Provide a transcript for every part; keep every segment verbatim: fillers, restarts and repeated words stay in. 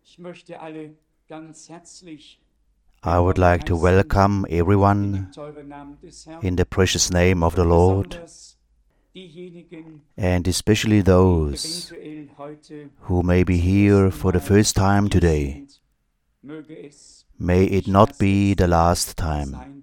I would like to welcome everyone in the precious name of the Lord, and especially those who may be here for the first time today. May it not be the last time.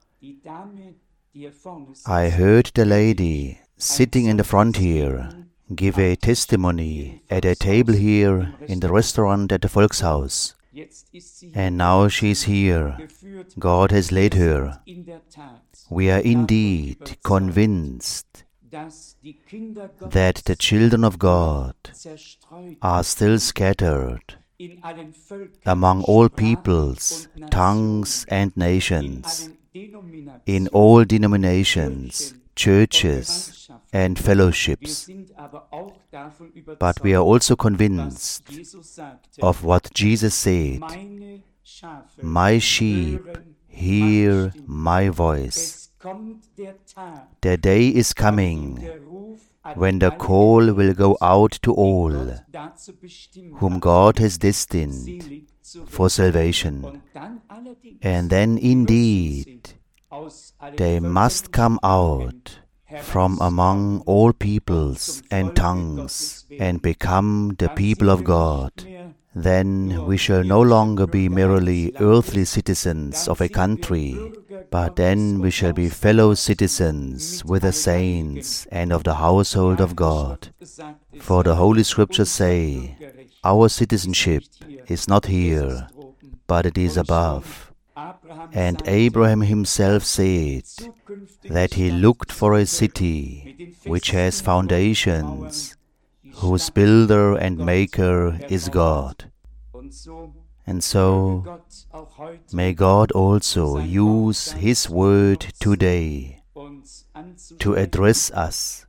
I heard the lady sitting in the front here give a testimony at a table here in the restaurant at the Volkshaus. And now she is here. God has led her. We are indeed convinced that the children of God are still scattered among all peoples, tongues and nations, in all denominations, churches and fellowships. But we are also convinced of what Jesus said, "My sheep hear my voice." The day is coming when the call will go out to all whom God has destined for salvation. And then indeed they must come out from among all peoples and tongues and become the people of God. Then we shall no longer be merely earthly citizens of a country, but then we shall be fellow citizens with the saints and of the household of God. For the Holy Scriptures say, our citizenship is not here, but it is above. And Abraham himself said that he looked for a city which has foundations, whose builder and maker is God. And so, may God also use His word today to address us,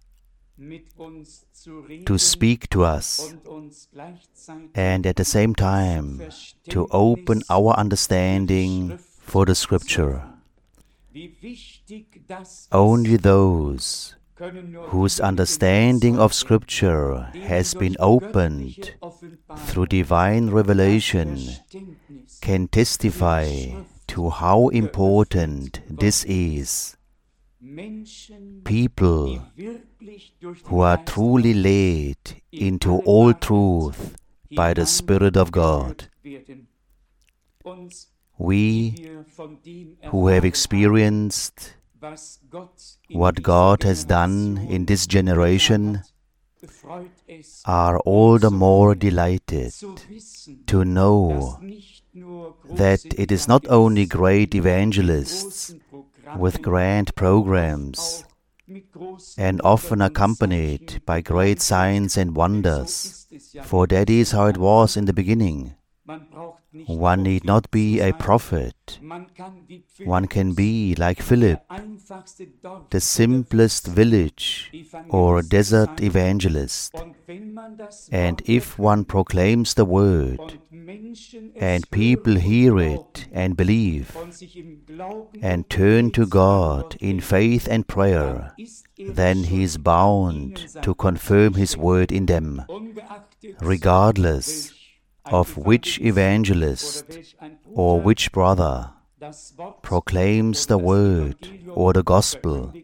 to speak to us, and at the same time to open our understanding for the Scripture. Only those whose understanding of Scripture has been opened through divine revelation can testify to how important this is. People who are truly led into all truth by the Spirit of God. We who have experienced what God has done in this generation are all the more delighted to know that it is not only great evangelists with grand programs and often accompanied by great signs and wonders, for that is how it was in the beginning. One need not be a prophet. One can be like Philip, the simplest village or desert evangelist. And if one proclaims the word, and people hear it and believe, and turn to God in faith and prayer, then He is bound to confirm His word in them, regardless of which evangelist or which brother proclaims the word or the gospel.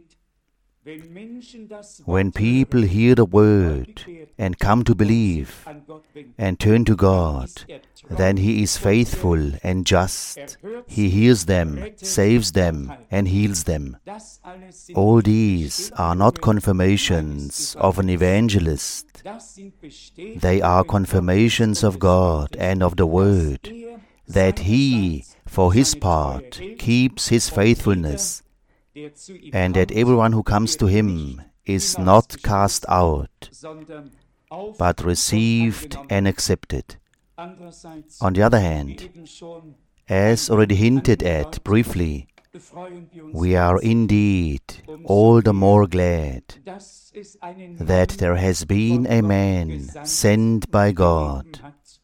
When people hear the word and come to believe and turn to God, then He is faithful and just. He hears them, saves them, and heals them. All these are not confirmations of an evangelist. They are confirmations of God and of the Word, that He, for His part, keeps His faithfulness, and that everyone who comes to Him is not cast out, but received and accepted. On the other hand, as already hinted at briefly, we are indeed all the more glad that there has been a man sent by God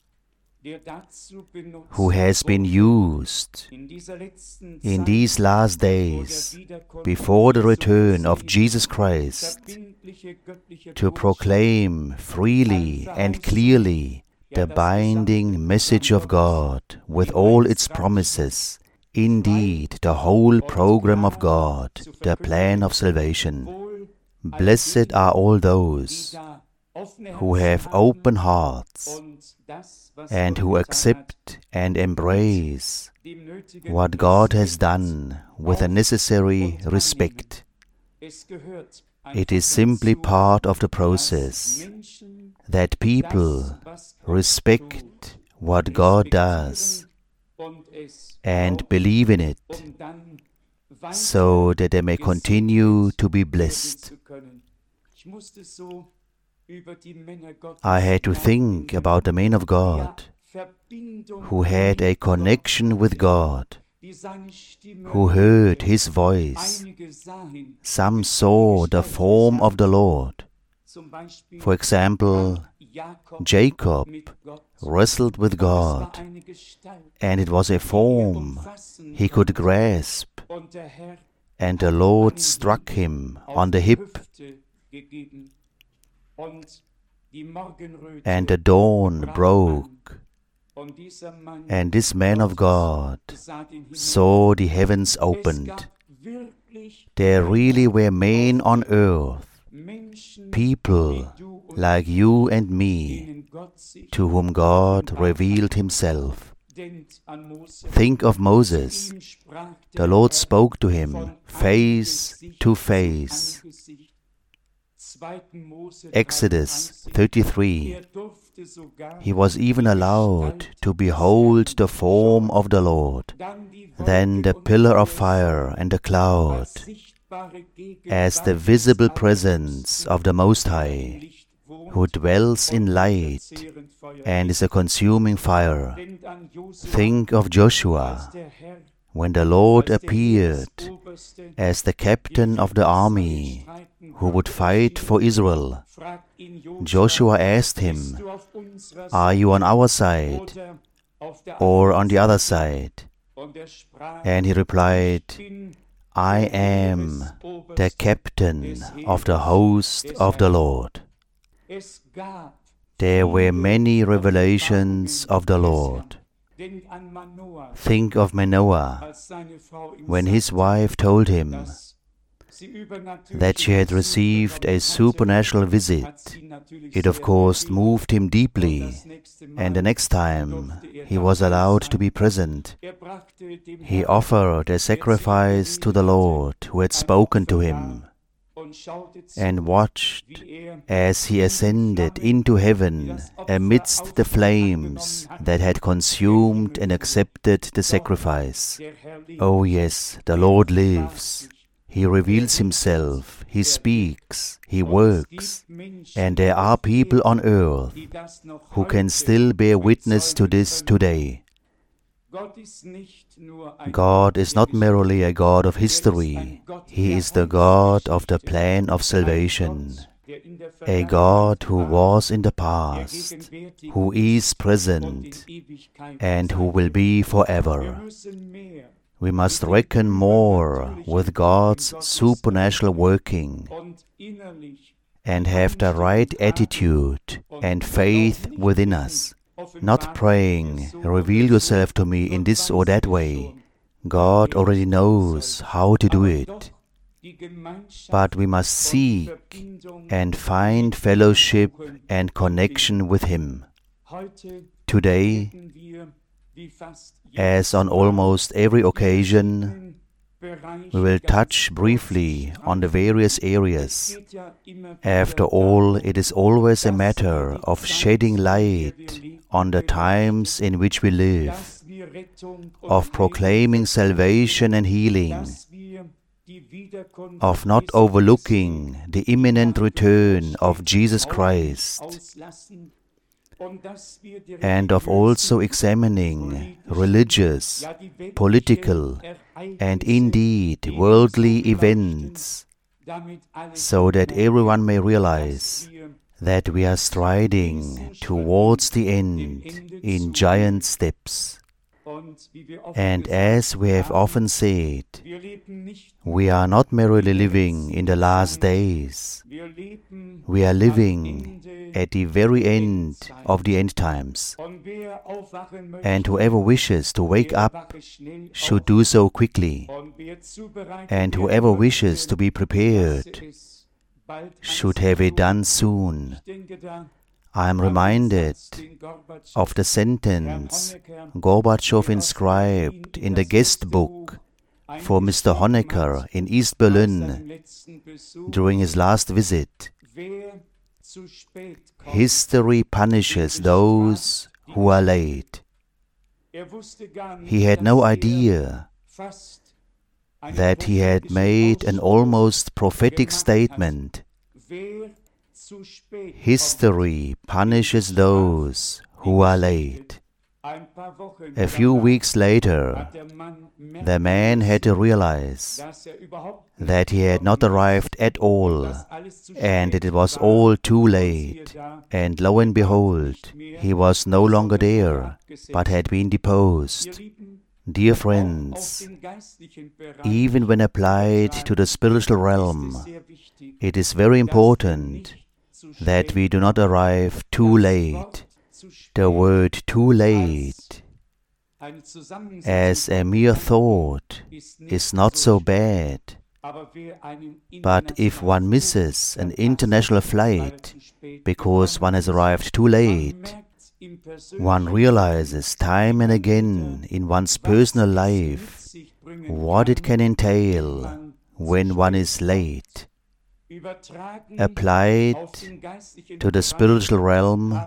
who has been used in these last days before the return of Jesus Christ to proclaim freely and clearly the binding message of God with all its promises, indeed the whole program of God, the plan of salvation. Blessed are all those who have open hearts and who accept and embrace what God has done with a necessary respect. It is simply part of the process that people respect what God does and believe in it, so that they may continue to be blessed. I had to think about the men of God who had a connection with God, who heard His voice. Some saw the form of the Lord. For example, Jacob wrestled with God, and it was a form he could grasp, and the Lord struck him on the hip, and the dawn broke, and this man of God saw the heavens opened. There really were men on earth, people like you and me, to whom God revealed Himself. Think of Moses. The Lord spoke to him face to face. Exodus thirty-three. He was even allowed to behold the form of the Lord, then the pillar of fire and the cloud, as the visible presence of the Most High, who dwells in light and is a consuming fire. Think of Joshua, when the Lord appeared as the captain of the army who would fight for Israel. Joshua asked him, "Are you on our side or on the other side?" And he replied, "I am the captain of the host of the Lord." There were many revelations of the Lord. Think of Manoah, when his wife told him that she had received a supernatural visit. It of course moved him deeply, and the next time he was allowed to be present, he offered a sacrifice to the Lord who had spoken to him, and watched as he ascended into heaven amidst the flames that had consumed and accepted the sacrifice. Oh yes, the Lord lives. He reveals Himself, He speaks, He works, and there are people on earth who can still bear witness to this today. God is not merely a God of history, He is the God of the plan of salvation, a God who was in the past, who is present, and who will be forever. We must reckon more with God's supernatural working and have the right attitude and faith within us, not praying, "Reveal yourself to me in this or that way." God already knows how to do it. But we must seek and find fellowship and connection with Him. Today, as on almost every occasion, we will touch briefly on the various areas. After all, it is always a matter of shedding light on the times in which we live, of proclaiming salvation and healing, of not overlooking the imminent return of Jesus Christ, and of also examining religious, political, and indeed worldly events, so that everyone may realize that we are striding towards the end in giant steps. And as we have often said, we are not merely living in the last days, we are living at the very end of the end times. And whoever wishes to wake up should do so quickly. And whoever wishes to be prepared should have it done soon. I am reminded of the sentence Gorbachev inscribed in the guest book for Mister Honecker in East Berlin during his last visit. History punishes those who are late. He had no idea that he had made an almost prophetic statement. History punishes those who are late. A few weeks later, the man had to realize that he had not arrived at all, and that it was all too late. And lo and behold, he was no longer there, but had been deposed. Dear friends, even when applied to the spiritual realm, it is very important that we do not arrive too late. The word too late, as a mere thought, is not so bad. But if one misses an international flight because one has arrived too late, one realizes time and again in one's personal life what it can entail when one is late. Applied to the spiritual realm,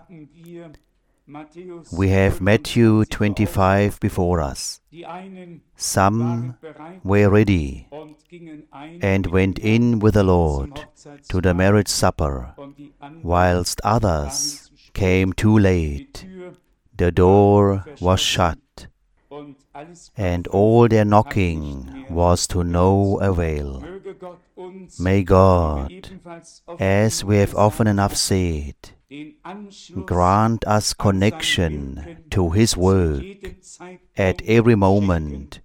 we have Matthew twenty-five before us. Some were ready and went in with the Lord to the marriage supper, whilst others came too late. The door was shut, and all their knocking was to no avail. May God, as we have often enough said, grant us connection to His work at every moment,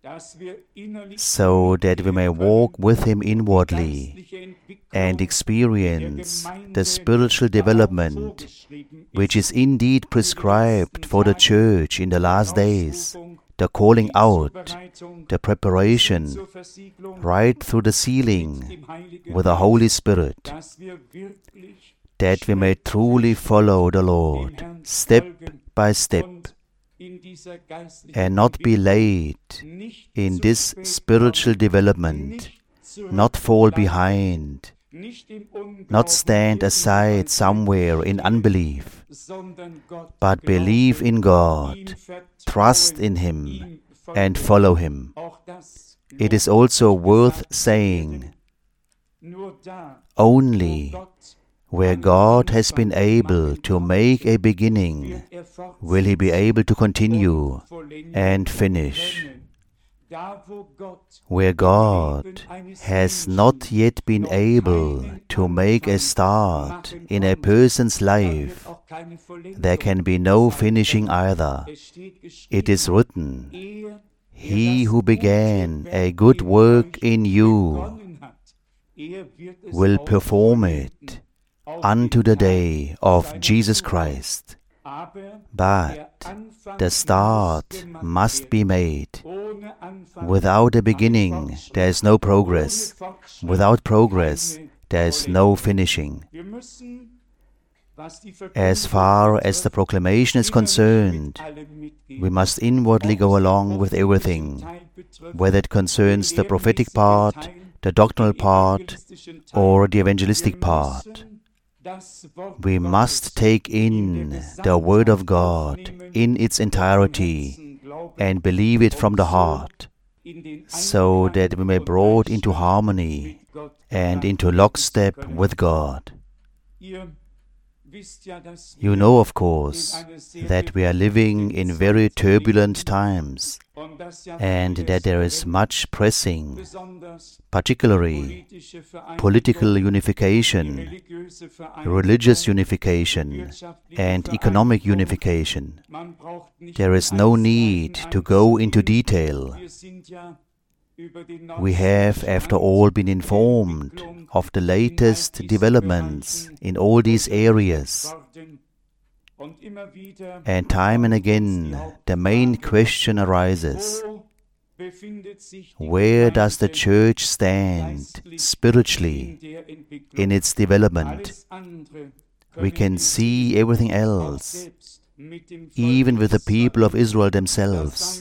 so that we may walk with Him inwardly and experience the spiritual development which is indeed prescribed for the Church in the last days, the calling out, the preparation, right through the sealing with the Holy Spirit, that we may truly follow the Lord step by step and not be late in this spiritual development, not fall behind, not stand aside somewhere in unbelief, but believe in God, trust in Him, and follow Him. It is also worth saying, only where God has been able to make a beginning, will He be able to continue and finish. Where God has not yet been able to make a start in a person's life, there can be no finishing either. It is written, He who began a good work in you will perform it unto the day of Jesus Christ. But the start must be made. Without a beginning, there is no progress. Without progress, there is no finishing. As far as the proclamation is concerned, we must inwardly go along with everything, whether it concerns the prophetic part, the doctrinal part, or the evangelistic part. We must take in the Word of God in its entirety and believe it from the heart, so that we may be brought into harmony and into lockstep with God. You know, of course, that we are living in very turbulent times, and that there is much pressing, particularly political unification, religious unification, and economic unification. There is no need to go into detail. We have, after all, been informed of the latest developments in all these areas. And time and again, the main question arises: where does the Church stand spiritually in its development? We can see everything else, even with the people of Israel themselves.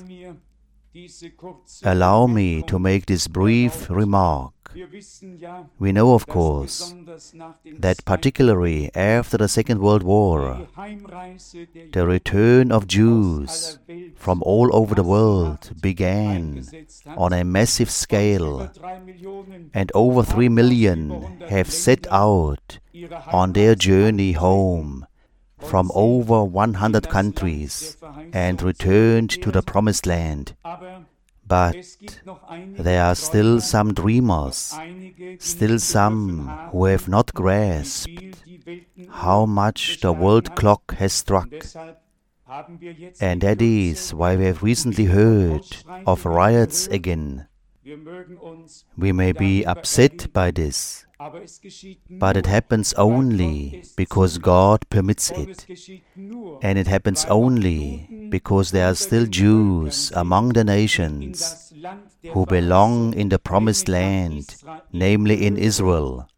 Allow me to make this brief remark. We know, of course, that particularly after the Second World War, the return of Jews from all over the world began on a massive scale, and over three million have set out on their journey home from over one hundred countries and returned to the Promised Land. But there are still some dreamers, still some who have not grasped how much the world clock has struck. And that is why we have recently heard of riots again. We may be upset by this, but it happens only because God permits it. And it happens only because there are still Jews among the nations who belong in the Promised Land, namely in Israel.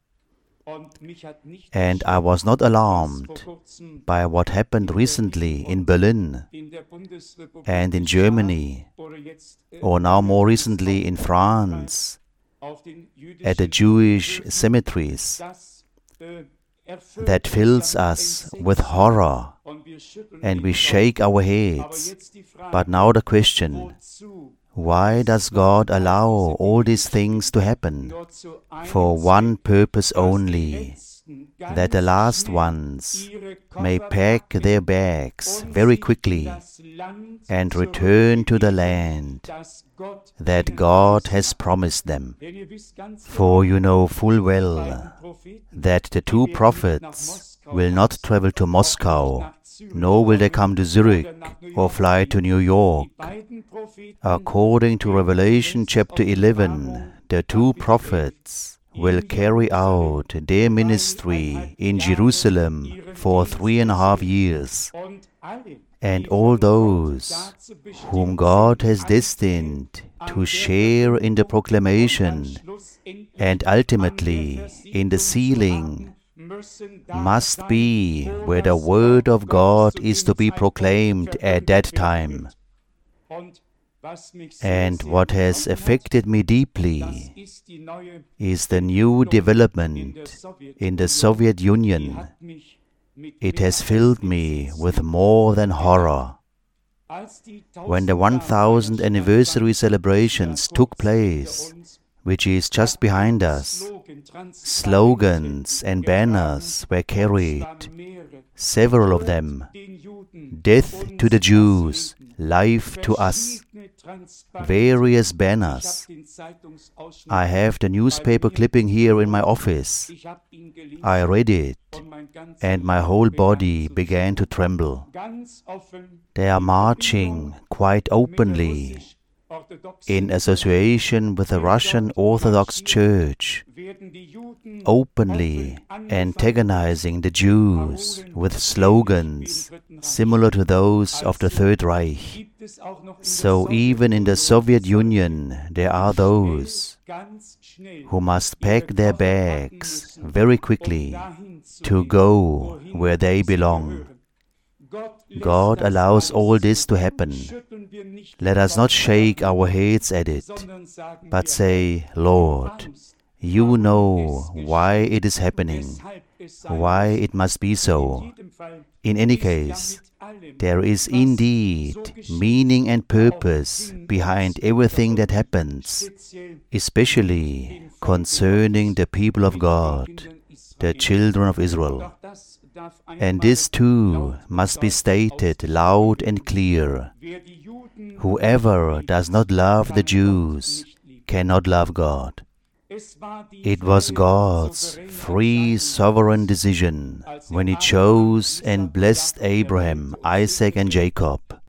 And I was not alarmed by what happened recently in Berlin and in Germany, or now more recently in France, at the Jewish cemeteries. That fills us with horror, and we shake our heads. But now the question: why does God allow all these things to happen? For one purpose only, that the last ones may pack their bags very quickly and return to the land that God has promised them. For you know full well that the two prophets will not travel to Moscow, nor will they come to Zurich or fly to New York. According to Revelation chapter eleven, the two prophets will carry out their ministry in Jerusalem for three and a half years. And all those whom God has destined to share in the proclamation and ultimately in the sealing must be where the Word of God is to be proclaimed at that time. And what has affected me deeply is the new development in the Soviet Union. It has filled me with more than horror. When the one thousandth anniversary celebrations took place, which is just behind us, slogans and banners were carried, several of them: death to the Jews, life to us. Various banners. I have the newspaper clipping here in my office. I read it, and my whole body began to tremble. They are marching quite openly in association with the Russian Orthodox Church, openly antagonizing the Jews with slogans similar to those of the Third Reich. So even in the Soviet Union there are those who must pack their bags very quickly to go where they belong. God allows all this to happen. Let us not shake our heads at it, but say, Lord, you know why it is happening, why it must be so. In any case, there is indeed meaning and purpose behind everything that happens, especially concerning the people of God, the children of Israel. And this too must be stated loud and clear. Whoever does not love the Jews cannot love God. It was God's free sovereign decision when He chose and blessed Abraham, Isaac and Jacob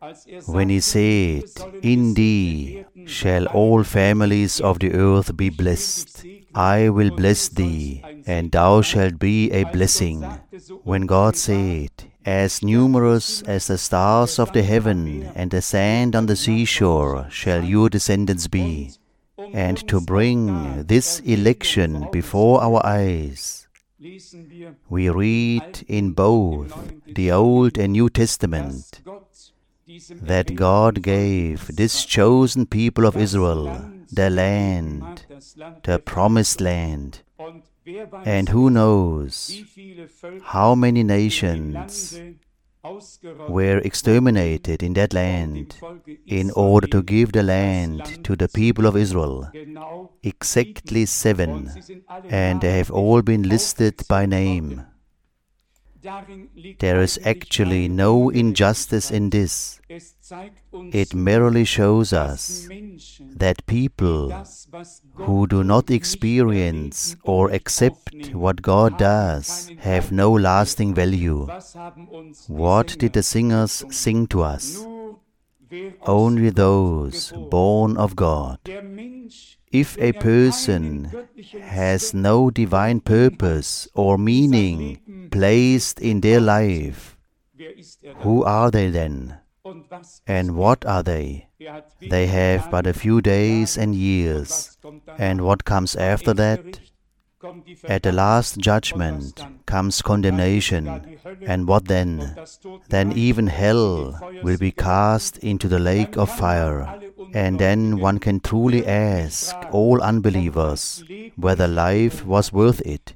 when he said, "In thee shall all families of the earth be blessed. I will bless thee, and thou shalt be a blessing." When God said, "As numerous as the stars of the heaven and the sand on the seashore shall your descendants be," and to bring this election before our eyes, we read in both the Old and New Testament that God gave this chosen people of Israel the land, the promised land. And who knows how many nations were exterminated in that land in order to give the land to the people of Israel. Exactly seven, and they have all been listed by name. There is actually no injustice in this. It merely shows us that people who do not experience or accept what God does have no lasting value. What did the singers sing to us? Only those born of God. If a person has no divine purpose or meaning placed in their life, who are they then? And what are they? They have but a few days and years. And what comes after that? At the last judgment comes condemnation. And what then? Then even hell will be cast into the lake of fire. And then one can truly ask all unbelievers whether life was worth it.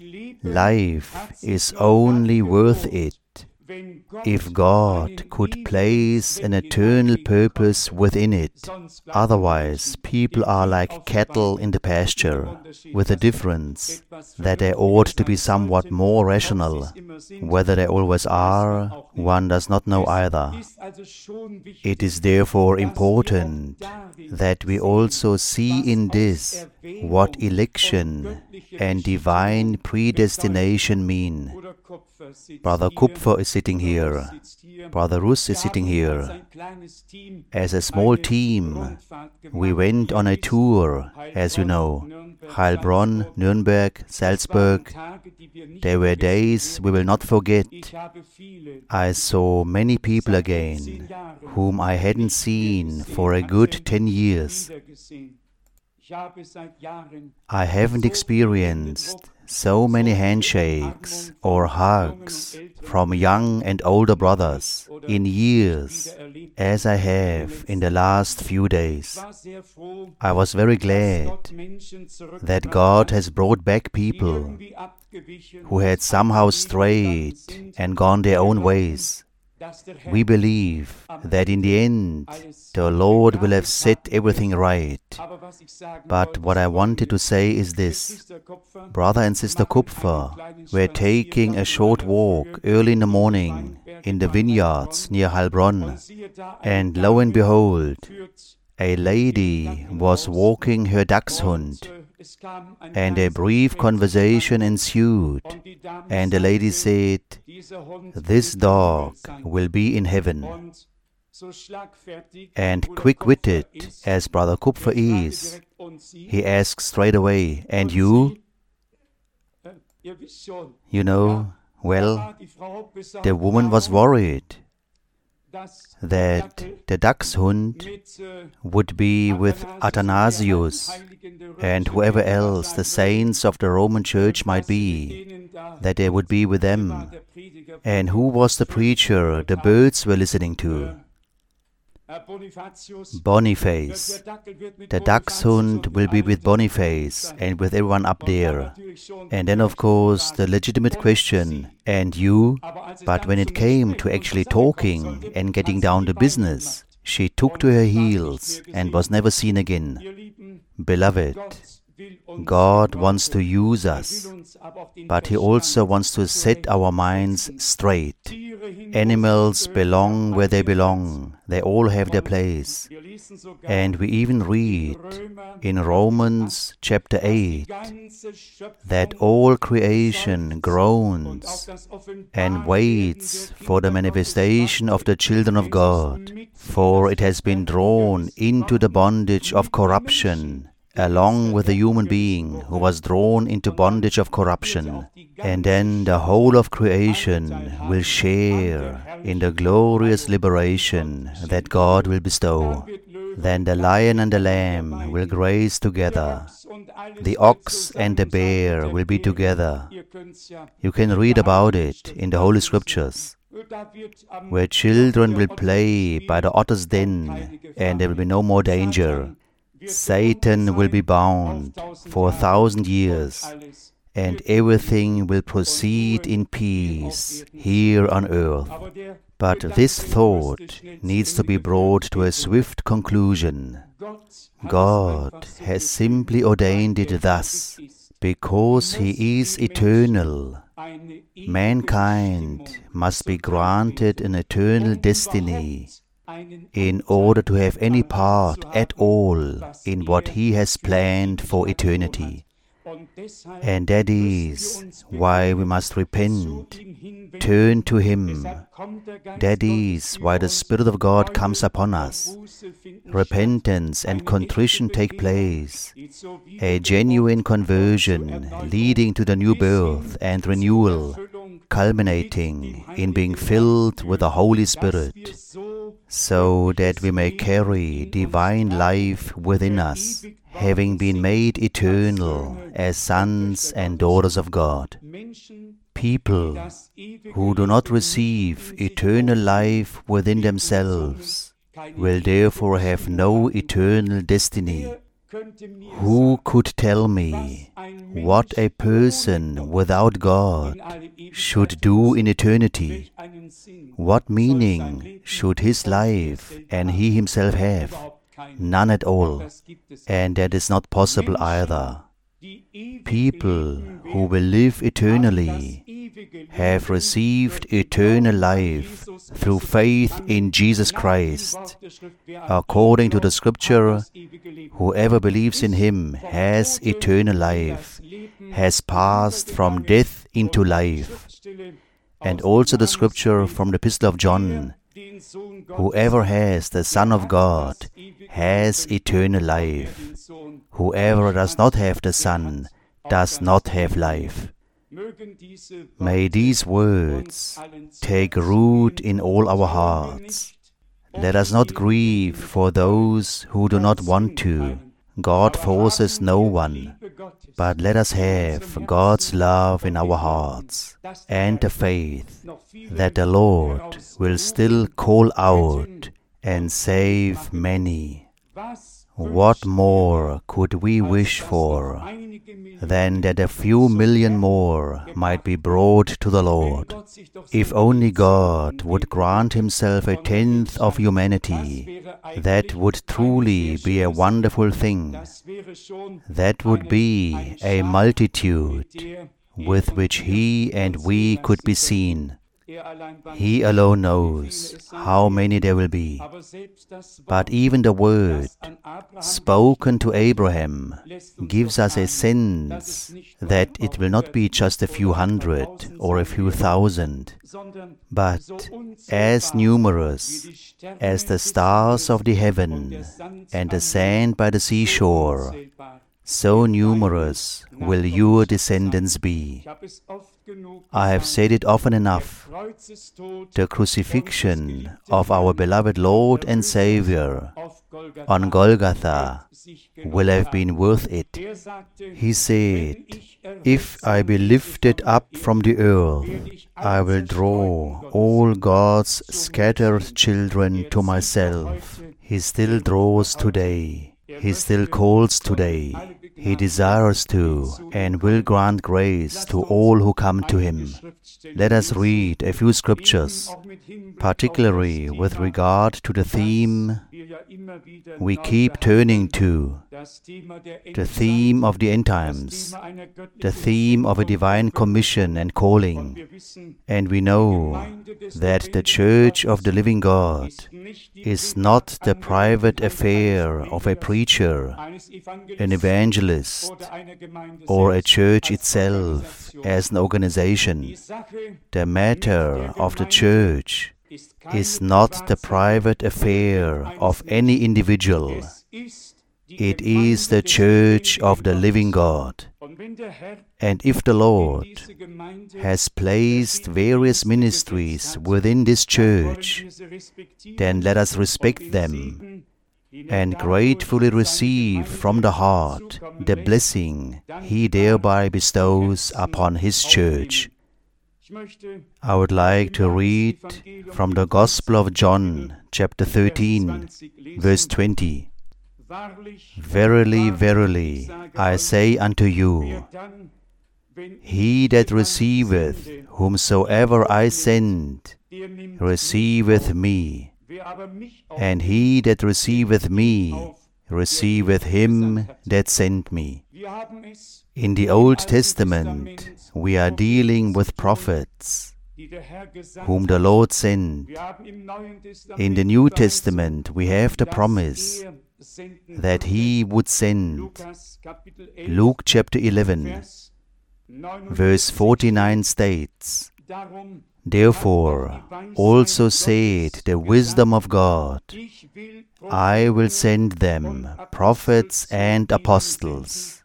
Life is only worth it if God could place an eternal purpose within it. Otherwise, people are like cattle in the pasture, with the difference that they ought to be somewhat more rational. Whether they always are, one does not know either. It is therefore important that we also see in this what election and divine predestination mean. Brother Kupfer is sitting here. Brother Russ is sitting here. As a small team, we went on a tour, as you know. Heilbronn, Nuremberg, Salzburg. There were days we will not forget. I saw many people again, whom I hadn't seen for a good ten years. I haven't experienced so many handshakes or hugs from young and older brothers in years as I have in the last few days. I was very glad that God has brought back people who had somehow strayed and gone their own ways. We believe that in the end the Lord will have set everything right. But what I wanted to say is this. Brother and Sister Kupfer were taking a short walk early in the morning in the vineyards near Heilbronn, and lo and behold, a lady was walking her dachshund, and a brief conversation ensued, and the lady said, "This dog will be in heaven." And quick-witted as Brother Kupfer is, he asks straight away, "And you?" You know, well, the woman was worried that the dachshund would be with Athanasius and whoever else the saints of the Roman Church might be, that they would be with them. And who was the preacher the birds were listening to? Boniface. The dachshund will be with Boniface and with everyone up there. And then, of course, the legitimate question, "And you?" But when it came to actually talking and getting down to business, she took to her heels and was never seen again. Beloved, God wants to use us, but He also wants to set our minds straight. Animals belong where they belong. They all have their place. And we even read in Romans chapter eight that all creation groans and waits for the manifestation of the children of God, for it has been drawn into the bondage of corruption, along with the human being who was drawn into bondage of corruption. And then the whole of creation will share in the glorious liberation that God will bestow. Then the lion and the lamb will graze together. The ox and the bear will be together. You can read about it in the Holy Scriptures, where children will play by the otter's den, and there will be no more danger. Satan will be bound for a thousand years, and everything will proceed in peace here on earth. But this thought needs to be brought to a swift conclusion. God has simply ordained it thus, because He is eternal. Mankind must be granted an eternal destiny in order to have any part at all in what He has planned for eternity. And that is why we must repent, turn to Him. That is why the Spirit of God comes upon us. Repentance and contrition take place, a genuine conversion leading to the new birth and renewal, culminating in being filled with the Holy Spirit, so that we may carry divine life within us, having been made eternal as sons and daughters of God. People who do not receive eternal life within themselves will therefore have no eternal destiny. Who could tell me what a person without God should do in eternity? What meaning should his life and he himself have? None at all. And that is not possible either. People who will live eternally have received eternal life through faith in Jesus Christ. According to the Scripture, whoever believes in Him has eternal life, has passed from death into life. And also the Scripture from the Epistle of John, whoever has the Son of God has eternal life. Whoever does not have the Son does not have life. May these words take root in all our hearts. Let us not grieve for those who do not want to. God forces no one. But let us have God's love in our hearts and the faith that the Lord will still call out and save many. What more could we wish for than that a few million more might be brought to the Lord? If only God would grant Himself a tenth of humanity, that would truly be a wonderful thing. That would be a multitude with which He and we could be seen. He alone knows how many there will be. But even the word spoken to Abraham gives us a sense that it will not be just a few hundred or a few thousand, but as numerous as the stars of the heaven and the sand by the seashore, so numerous will your descendants be. I have said it often enough. The crucifixion of our beloved Lord and Savior on Golgotha will have been worth it. He said, "If I be lifted up from the earth, I will draw all God's scattered children to myself." He still draws today. He still calls today. He desires to and will grant grace to all who come to Him. Let us read a few scriptures, particularly with regard to the theme we keep turning to the theme of the end times, the theme of a divine commission and calling, and we know that the Church of the living God is not the private affair of a preacher, an evangelist, or a church itself as an organization. The matter of the church is not the private affair of any individual. It is the church of the living God. And if the Lord has placed various ministries within this church, then let us respect them and gratefully receive from the heart the blessing He thereby bestows upon His church. I would like to read from the Gospel of John, chapter thirteen, verse twenty. Verily, verily, I say unto you, he that receiveth whomsoever I send, receiveth me, and he that receiveth me, receiveth him that sent me. In the Old Testament, we are dealing with prophets, whom the Lord sent. In the New Testament, we have the promise that He would send. Luke chapter eleven, verse forty-nine states, Therefore also said the wisdom of God, I will send them prophets and apostles,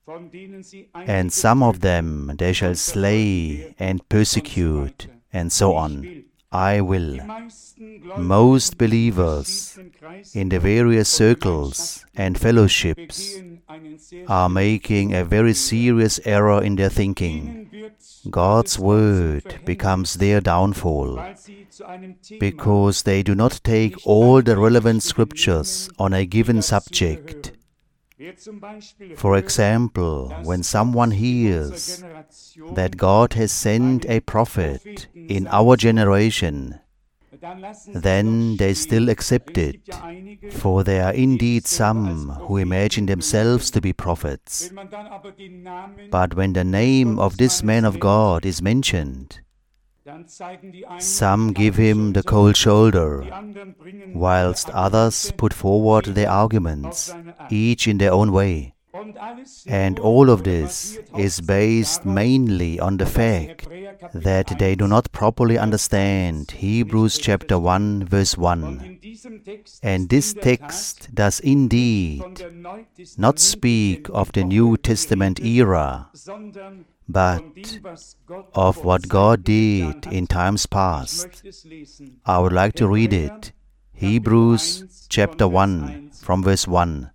and some of them they shall slay and persecute, and so on. I will. Most believers in the various circles and fellowships are making a very serious error in their thinking. God's word becomes their downfall because they do not take all the relevant scriptures on a given subject. For example, when someone hears that God has sent a prophet in our generation, then they still accept it, for there are indeed some who imagine themselves to be prophets. But when the name of this man of God is mentioned, some give him the cold shoulder, whilst others put forward their arguments, each in their own way. And all of this is based mainly on the fact that they do not properly understand Hebrews chapter one verse one. And this text does indeed not speak of the New Testament era, but of what God did in times past. I would like to read it. Hebrews chapter one from verse one.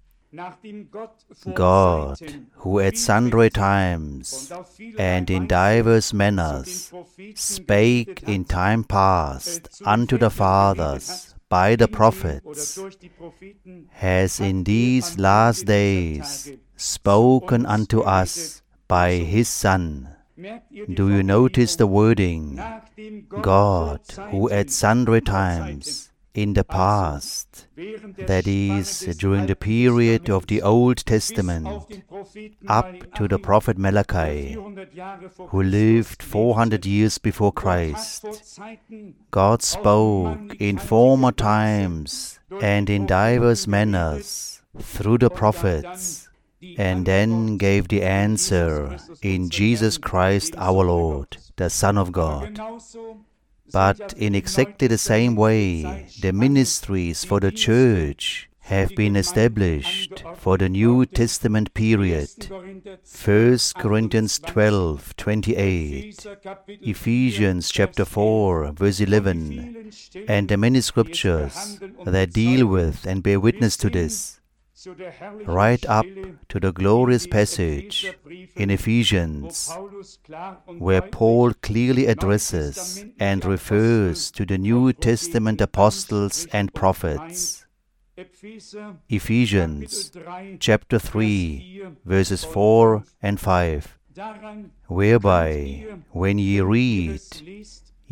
God, who at sundry times and in divers manners spake in time past unto the fathers by the prophets, has in these last days spoken unto us by His Son. Do you notice the wording? God, who at sundry times in the past, that is, during the period of the Old Testament, up to the prophet Malachi, who lived four hundred years before Christ. God spoke in former times and in divers manners through the prophets, and then gave the answer in Jesus Christ our Lord, the Son of God. But in exactly the same way, the ministries for the church have been established for the New Testament period. First Corinthians twelve twenty-eight, Ephesians chapter four verse eleven, and the many scriptures that deal with and bear witness to this, right up to the glorious passage in Ephesians, where Paul clearly addresses and refers to the New Testament apostles and prophets. Ephesians chapter three, verses four and five, whereby, when ye read,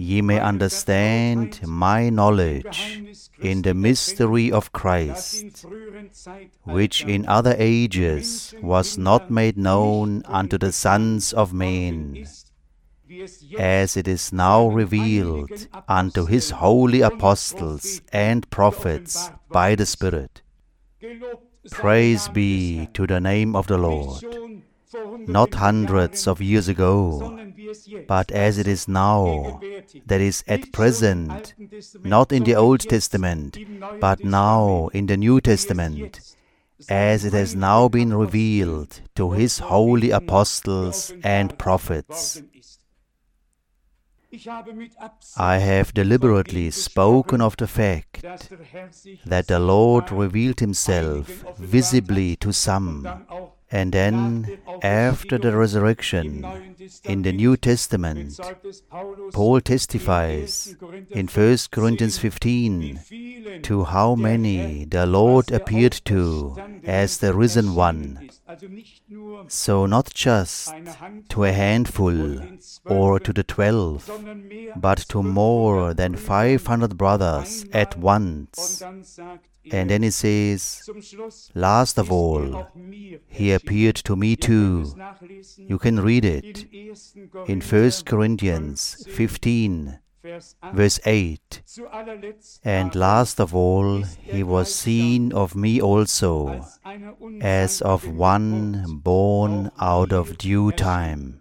ye may understand my knowledge in the mystery of Christ, which in other ages was not made known unto the sons of men, as it is now revealed unto his holy apostles and prophets by the Spirit. Praise be to the name of the Lord, not hundreds of years ago, but as it is now, that is at present, not in the Old Testament, but now in the New Testament, as it has now been revealed to his holy apostles and prophets. I have deliberately spoken of the fact that the Lord revealed himself visibly to some, and then, after the resurrection, in the New Testament, Paul testifies in First Corinthians fifteen to how many the Lord appeared to as the risen one. So not just to a handful or to the twelve, but to more than five hundred brothers at once. And then he says, last of all, he appeared to me too. You can read it in First Corinthians fifteen, verse eight. And last of all, he was seen of me also, as of one born out of due time.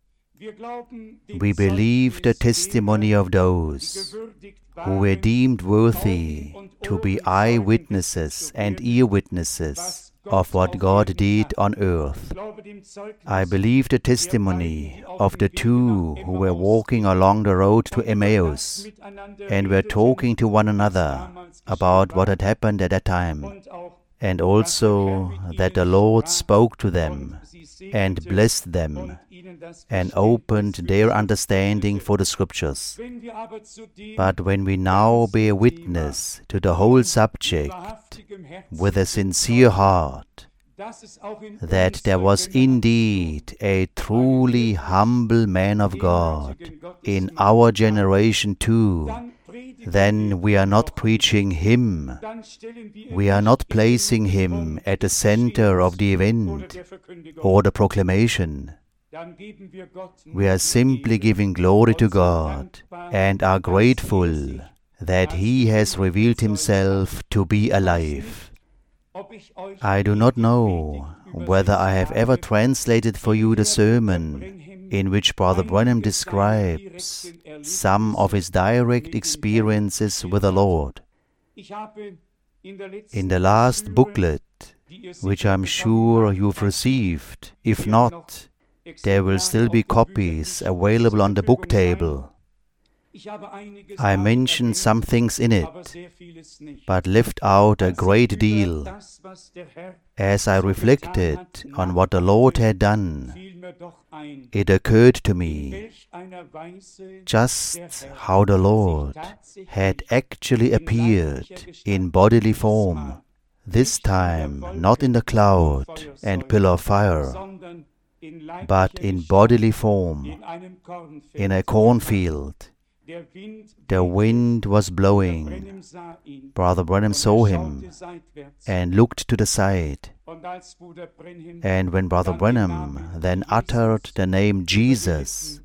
We believe the testimony of those who were deemed worthy to be eyewitnesses and ear-witnesses of what God did on earth. I believe the testimony of the two who were walking along the road to Emmaus and were talking to one another about what had happened at that time, and also that the Lord spoke to them and blessed them and opened their understanding for the Scriptures. But when we now bear witness to the whole subject with a sincere heart, that there was indeed a truly humble man of God in our generation too, then we are not preaching him. We are not placing him at the center of the event or the proclamation. We are simply giving glory to God and are grateful that he has revealed himself to be alive. I do not know whether I have ever translated for you the sermon in which Brother Branham describes some of his direct experiences with the Lord. In the last booklet, which I'm sure you've received, if not, there will still be copies available on the book table. I mentioned some things in it, but left out a great deal. As I reflected on what the Lord had done, it occurred to me just how the Lord had actually appeared in bodily form, this time not in the cloud and pillar of fire, but in bodily form, in a cornfield. The wind was blowing. Brother Branham saw him and looked to the side. And when Brother Branham then uttered the name Jesus,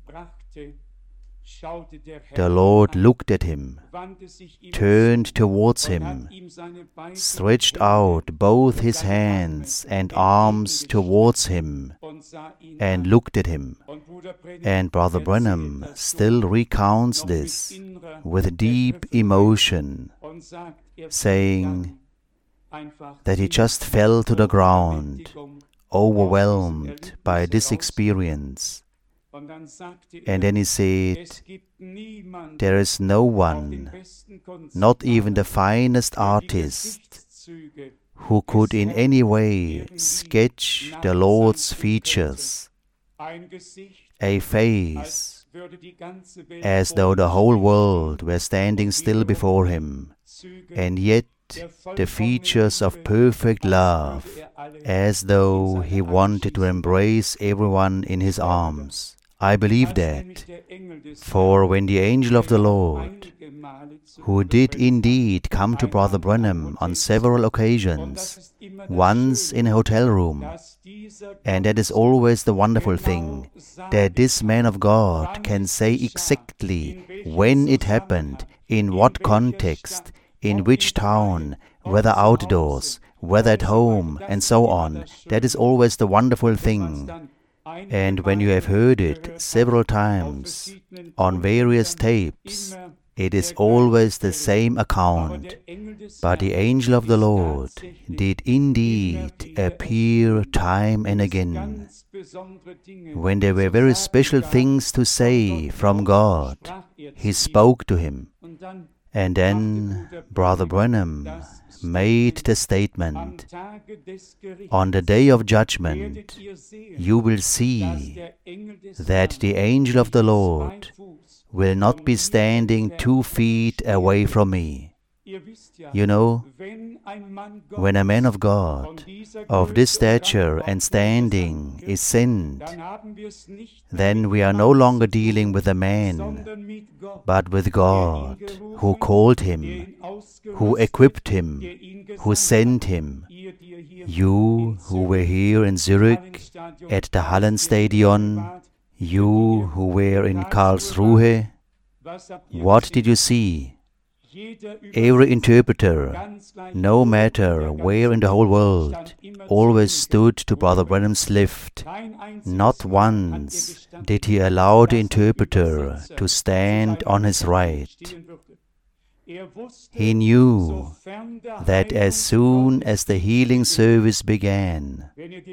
the Lord looked at him, turned towards him, stretched out both his hands and arms towards him, and looked at him. And Brother Branham still recounts this with deep emotion, saying that he just fell to the ground, overwhelmed by this experience. And then he said, there is no one, not even the finest artist, who could in any way sketch the Lord's features, a face, as though the whole world were standing still before him, and yet the features of perfect love, as though he wanted to embrace everyone in his arms. I believe that. For when the angel of the Lord, who did indeed come to Brother Branham on several occasions, once in a hotel room, and that is always the wonderful thing, that this man of God can say exactly when it happened, in what context, in which town, whether outdoors, whether at home, and so on. That is always the wonderful thing. And when you have heard it several times on various tapes, it is always the same account. But the angel of the Lord did indeed appear time and again. When there were very special things to say from God, he spoke to him. And then Brother Branham made the statement, on the day of judgment, you will see that the angel of the Lord will not be standing two feet away from me. You know, when a man of God of this stature and standing is sent, then we are no longer dealing with a man, but with God, who called him, who equipped him, who sent him. You who were here in Zurich at the Hallenstadion, you who were in Karlsruhe, what did you see? Every interpreter, no matter where in the whole world, always stood to Brother Branham's left. Not once did he allow the interpreter to stand on his right. He knew that as soon as the healing service began,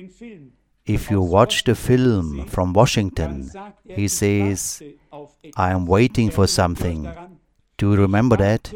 if you watch the film from Washington, he says, I am waiting for something. Do you remember that?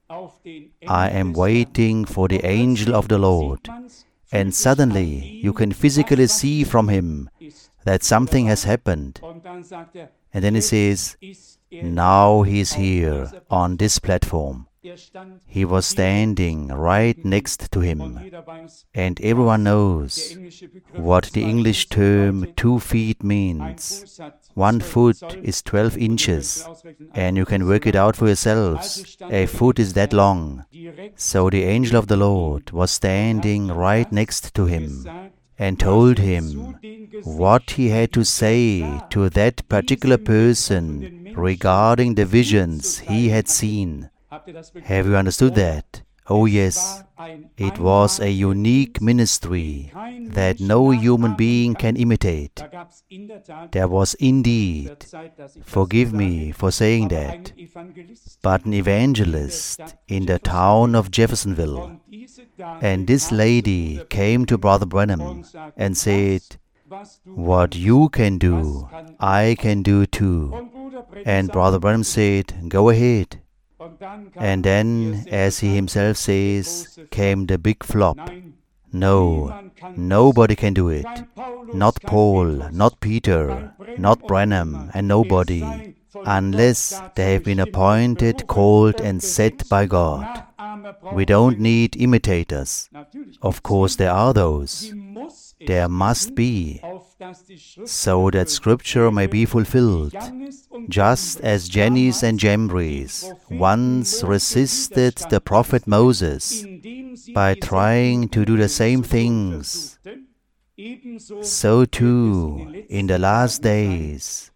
I am waiting for the angel of the Lord. And suddenly you can physically see from him that something has happened. And then he says, now he is here on this platform. He was standing right next to him. And everyone knows what the English term two feet means. One foot is twelve inches, and you can work it out for yourselves. A foot is that long. So the angel of the Lord was standing right next to him and told him what he had to say to that particular person regarding the visions he had seen. Have you understood that? Oh yes, it was a unique ministry that no human being can imitate. There was indeed, forgive me for saying that, but an evangelist in the town of Jeffersonville. And this lady came to Brother Branham and said, what you can do, I can do too. And Brother Branham said, go ahead. And then, as he himself says, came the big flop. No, nobody can do it. Not Paul, not Peter, not Branham, and nobody, unless they have been appointed, called, and set by God. We don't need imitators. Of course there are those. There must be, so that Scripture may be fulfilled. Just as Jannes and Jambres once resisted the prophet Moses by trying to do the same things, so too in the last days,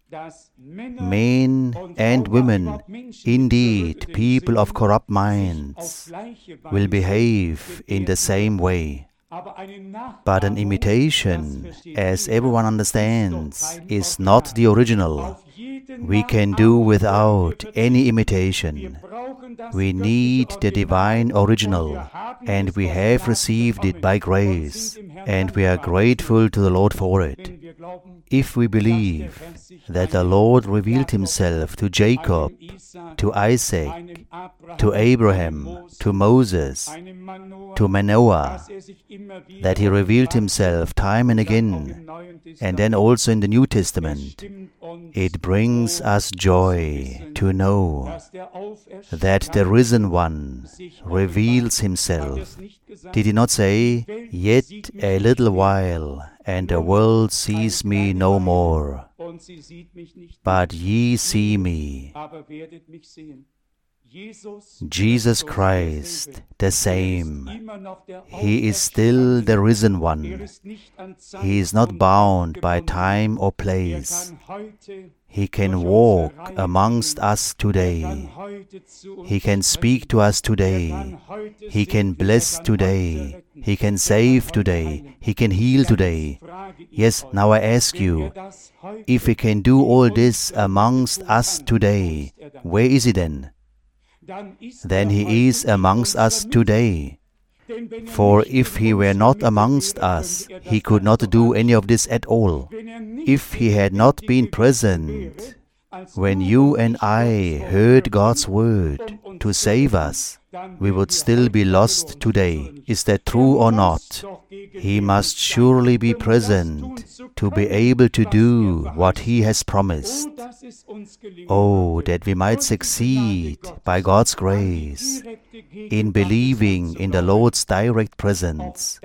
men and women, indeed people of corrupt minds, will behave in the same way. But an imitation, as everyone understands, is not the original. We can do without any imitation. We need the divine original, and we have received it by grace, and we are grateful to the Lord for it. If we believe that the Lord revealed Himself to Jacob, to Isaac, to Abraham, to Moses, to Manoah, that He revealed Himself time and again, and then also in the New Testament, it brings us joy to know that the Risen One reveals Himself. Did He not say, yet a little while, and the world sees me no more? but ye see me. Jesus Christ, the same. He is still the risen one. He is not bound by time or place. He can walk amongst us today. He can speak to us today. He can bless today. He can save today. He can heal today. Yes, now I ask you, if He can do all this amongst us today, where is He then? Then He is amongst us today. For if He were not amongst us, He could not do any of this at all. If He had not been present when you and I heard God's word to save us, we would still be lost today. Is that true or not? He must surely be present to be able to do what He has promised. Oh, that we might succeed by God's grace in believing in the Lord's direct presence,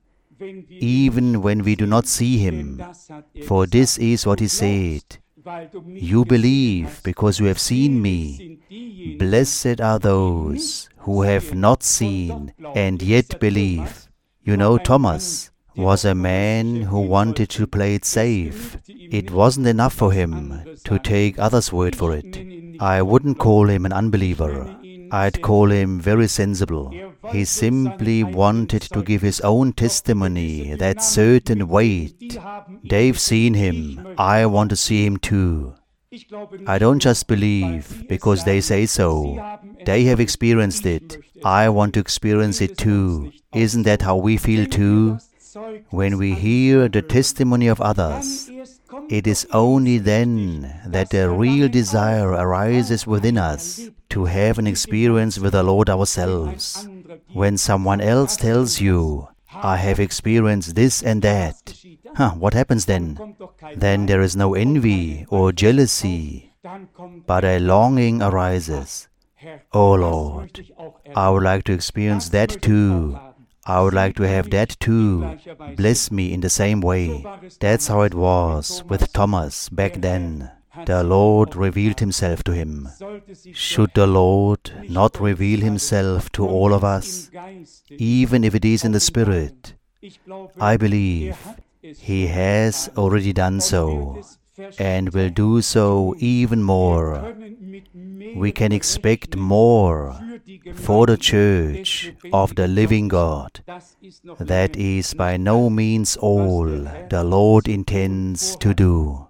even when we do not see Him. For this is what He said, "You believe because you have seen me. Blessed are those who have not seen and yet believe." You know, Thomas was a man who wanted to play it safe. It wasn't enough for him to take others' word for it. I wouldn't call him an unbeliever. I'd call him very sensible. He simply wanted to give his own testimony, that certain weight. They've seen Him. I want to see Him too. I don't just believe because they say so. They have experienced it. I want to experience it too. Isn't that how we feel too? When we hear the testimony of others, it is only then that the real desire arises within us to have an experience with the Lord ourselves. When someone else tells you, "I have experienced this and that," huh, what happens then? Then there is no envy or jealousy, but a longing arises. "Oh Lord, I would like to experience that too. I would like to have that too. Bless me in the same way." That's how it was with Thomas back then. The Lord revealed Himself to him. Should the Lord not reveal Himself to all of us, even if it is in the Spirit? I believe He has already done so, and will do so even more. We can expect more for the Church of the living God. That is by no means all the Lord intends to do.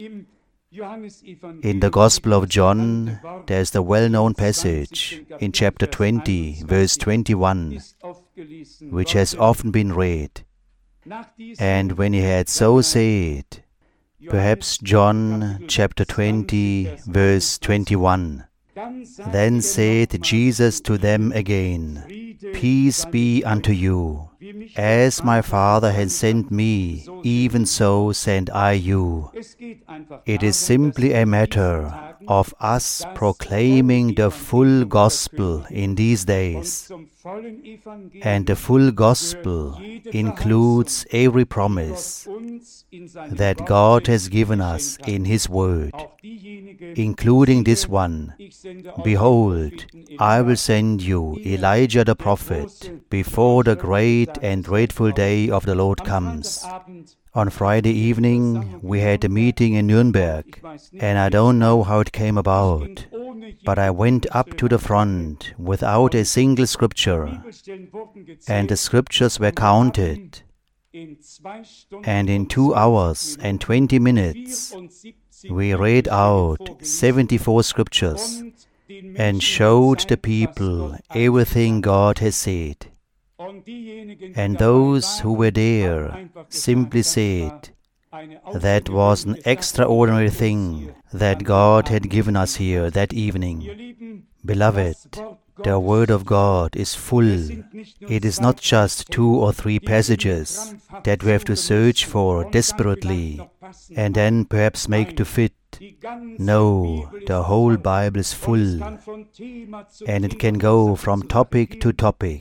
In the Gospel of John, there is the well-known passage in chapter twenty, verse twenty-one, which has often been read. "And when He had so said," perhaps John chapter twenty, verse twenty-one, "Then said Jesus to them again, Peace be unto you. As my Father has sent me, even so send I you." It is simply a matter of us proclaiming the full gospel in these days. And the full gospel includes every promise that God has given us in His Word, including this one, "Behold, I will send you Elijah the prophet before the great and dreadful day of the Lord comes." On Friday evening, we had a meeting in Nuremberg, and I don't know how it came about, but I went up to the front without a single scripture, and the scriptures were counted. And in two hours and twenty minutes, we read out seventy-four scriptures and showed the people everything God has said. And those who were there simply said, that was an extraordinary thing that God had given us here that evening. Beloved, the Word of God is full. It is not just two or three passages that we have to search for desperately and then perhaps make to fit. No, the whole Bible is full, and it can go from topic to topic,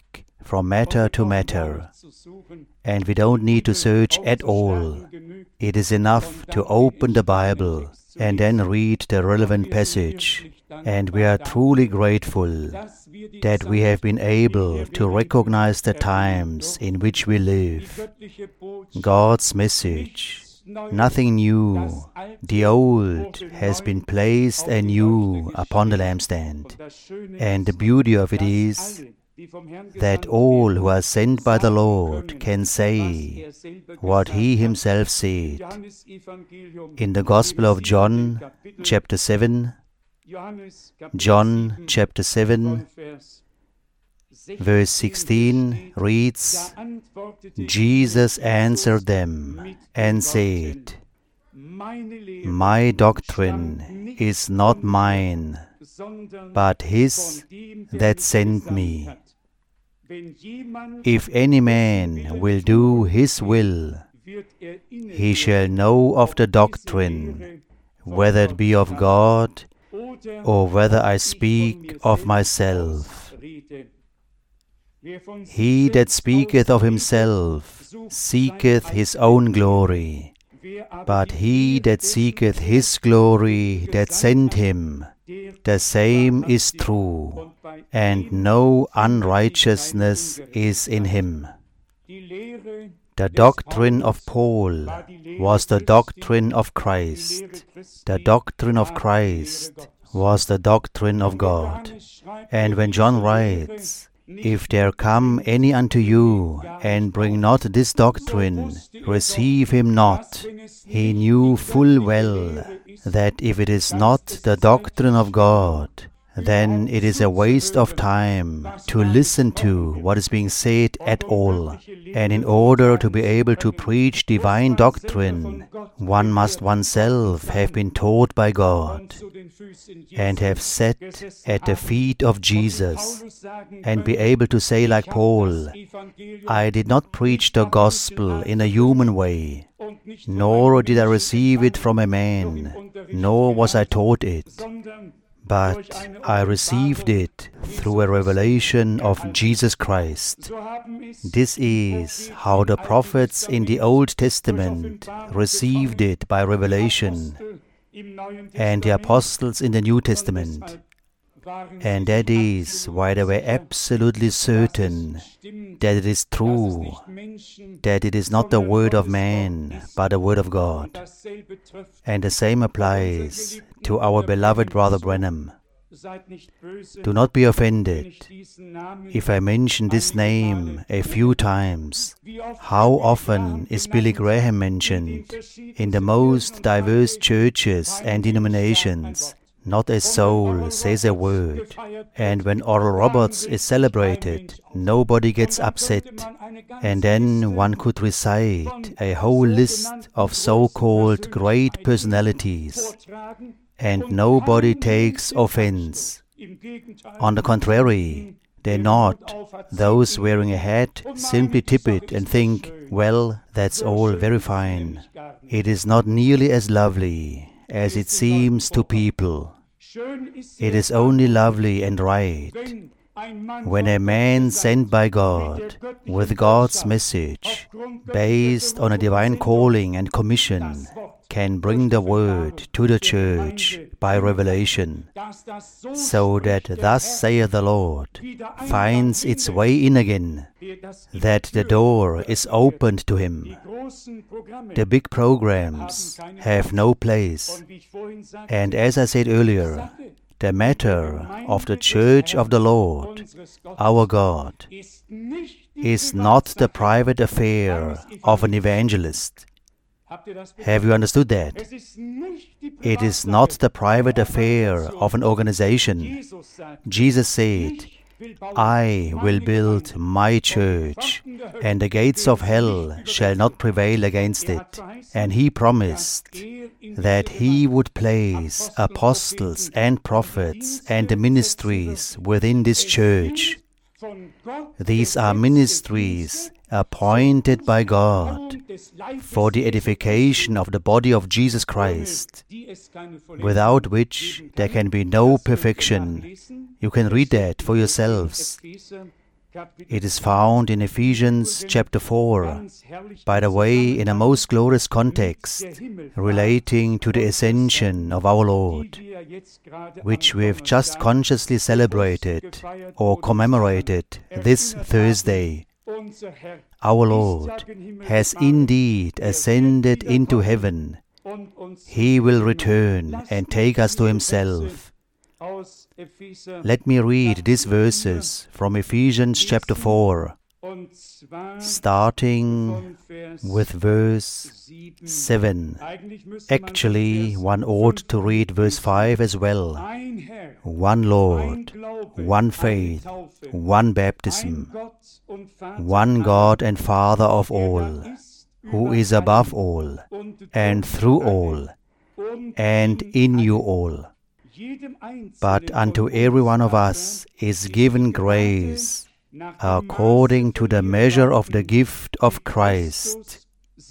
from matter to matter. And we don't need to search at all. It is enough to open the Bible and then read the relevant passage. And we are truly grateful that we have been able to recognize the times in which we live. God's message, nothing new. The old has been placed anew upon the lampstand. And the beauty of it is that all who are sent by the Lord can say what He Himself said. In the Gospel of John, chapter seven, John chapter seven, verse sixteen reads, Jesus answered them and said, My doctrine is not mine, but His that sent me. If any man will do His will, he shall know of the doctrine, whether it be of God, or whether I speak of myself. He that speaketh of himself seeketh his own glory, but he that seeketh His glory that sent him, the same is true, and no unrighteousness is in him. The doctrine of Paul was the doctrine of Christ. The doctrine of Christ was the doctrine of God. And when John writes, If there come any unto you, and bring not this doctrine, receive him not, he knew full well that if it is not the doctrine of God, then it is a waste of time to listen to what is being said at all. And in order to be able to preach divine doctrine, one must oneself have been taught by God and have sat at the feet of Jesus and be able to say like Paul, I did not preach the gospel in a human way, nor did I receive it from a man, nor was I taught it, but I received it through a revelation of Jesus Christ. This is how the prophets in the Old Testament received it by revelation, and the apostles in the New Testament. And that is why they were absolutely certain that it is true, that it is not the word of man, but the word of God. And the same applies to our beloved Brother Branham. Do not be offended if I mention this name a few times. How often is Billy Graham mentioned in the most diverse churches and denominations? Not a soul says a word. And when Oral Roberts is celebrated, nobody gets upset. And then one could recite a whole list of so-called great personalities, and nobody takes offense. On the contrary, they nod. Those wearing a hat simply tip it and think, well, that's all very fine. It is not nearly as lovely as it seems to people. It is only lovely and right when a man sent by God with God's message, based on a divine calling and commission, can bring the word to the church by revelation, so that thus saith the Lord finds its way in again, that the door is opened to him. The big programs have no place. And as I said earlier, the matter of the church of the Lord, our God, is not the private affair of an evangelist. Have you understood that? It is not the private affair of an organization. Jesus said, I will build my church, and the gates of hell shall not prevail against it. And he promised that he would place apostles and prophets and the ministries within this church. These are ministries appointed by God for the edification of the body of Jesus Christ, without which there can be no perfection. You can read that for yourselves. It is found in Ephesians chapter four, by the way, in a most glorious context relating to the ascension of our Lord, which we have just consciously celebrated or commemorated this Thursday. Our Lord has indeed ascended into heaven. He will return and take us to Himself. Let me read these verses from Ephesians chapter four, starting with verse seven. Actually, one ought to read verse five as well. One Lord, one faith, one baptism, one God and Father of all, who is above all, and through all, and in you all. But unto every one of us is given grace, according to the measure of the gift of Christ.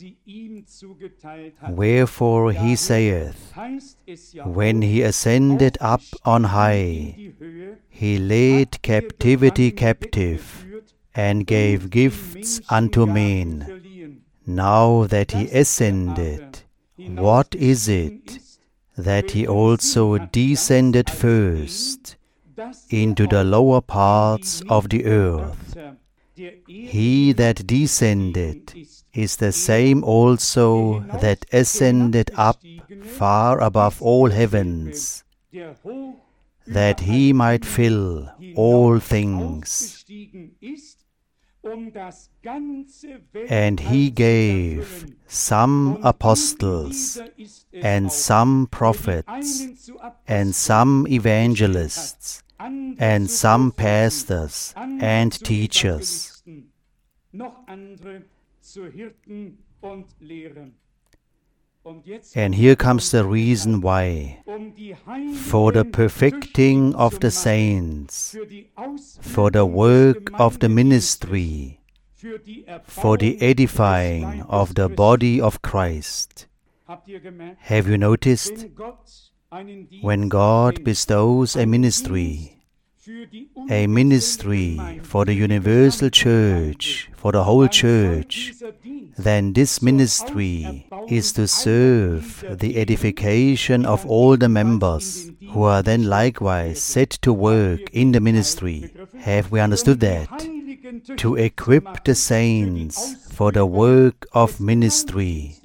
Wherefore he saith, when he ascended up on high, he led captivity captive, and gave gifts unto men. Now that he ascended, what is it that he also descended first into the lower parts of the earth? He that descended is the same also that ascended up far above all heavens, that he might fill all things. And he gave some apostles, and some prophets, and some evangelists, and some pastors and teachers. And here comes the reason why. For the perfecting of the saints, for the work of the ministry, for the edifying of the body of Christ. Have you noticed? When God bestows a ministry, a ministry for the universal church, for the whole church, then this ministry is to serve the edification of all the members, who are then likewise set to work in the ministry. Have we understood that? To equip the saints for the work of ministry.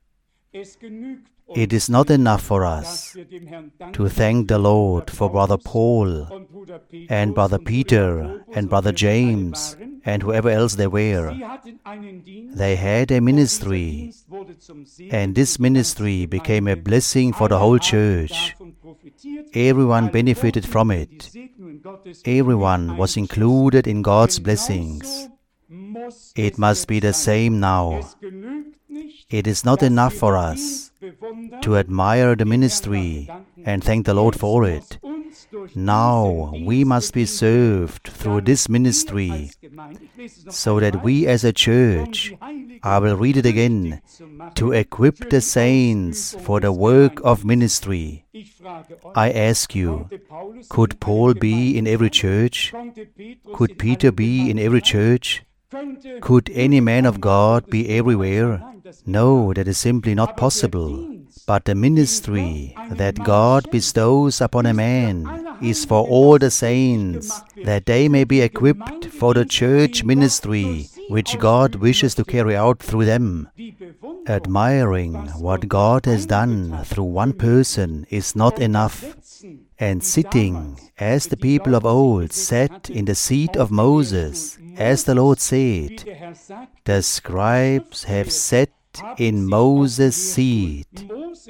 It is not enough for us to thank the Lord for Brother Paul and Brother Peter and Brother James and whoever else they were. They had a ministry, and this ministry became a blessing for the whole church. Everyone benefited from it. Everyone was included in God's blessings. It must be the same now. It is not enough for us to admire the ministry and thank the Lord for it. Now we must be served through this ministry, so that we as a church, I will read it again, to equip the saints for the work of ministry. I ask you, could Paul be in every church? Could Peter be in every church? Could any man of God be everywhere? No, that is simply not possible. But the ministry that God bestows upon a man is for all the saints, that they may be equipped for the church ministry which God wishes to carry out through them. Admiring what God has done through one person is not enough. And sitting, as the people of old sat in the seat of Moses, as the Lord said, the scribes have sat in Moses' seat.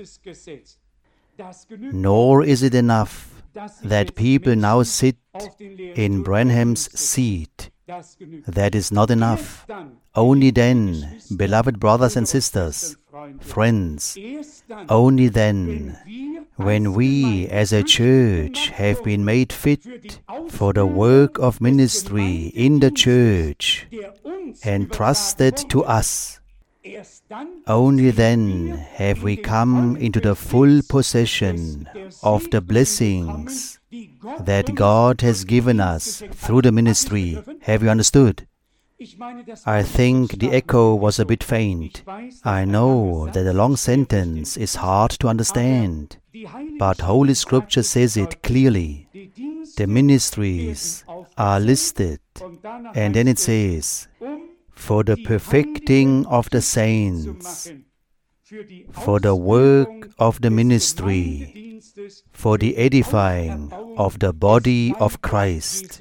Nor is it enough that people now sit in Branham's seat. That is not enough. Only then, beloved brothers and sisters, friends, only then, when we as a church have been made fit for the work of ministry in the church, entrusted to us, Only then have we come into the full possession of the blessings that God has given us through the ministry. Have you understood? I think the echo was a bit faint. I know that a long sentence is hard to understand, but Holy Scripture says it clearly. The ministries are listed, and then it says, for the perfecting of the saints, for the work of the ministry, for the edifying of the body of Christ.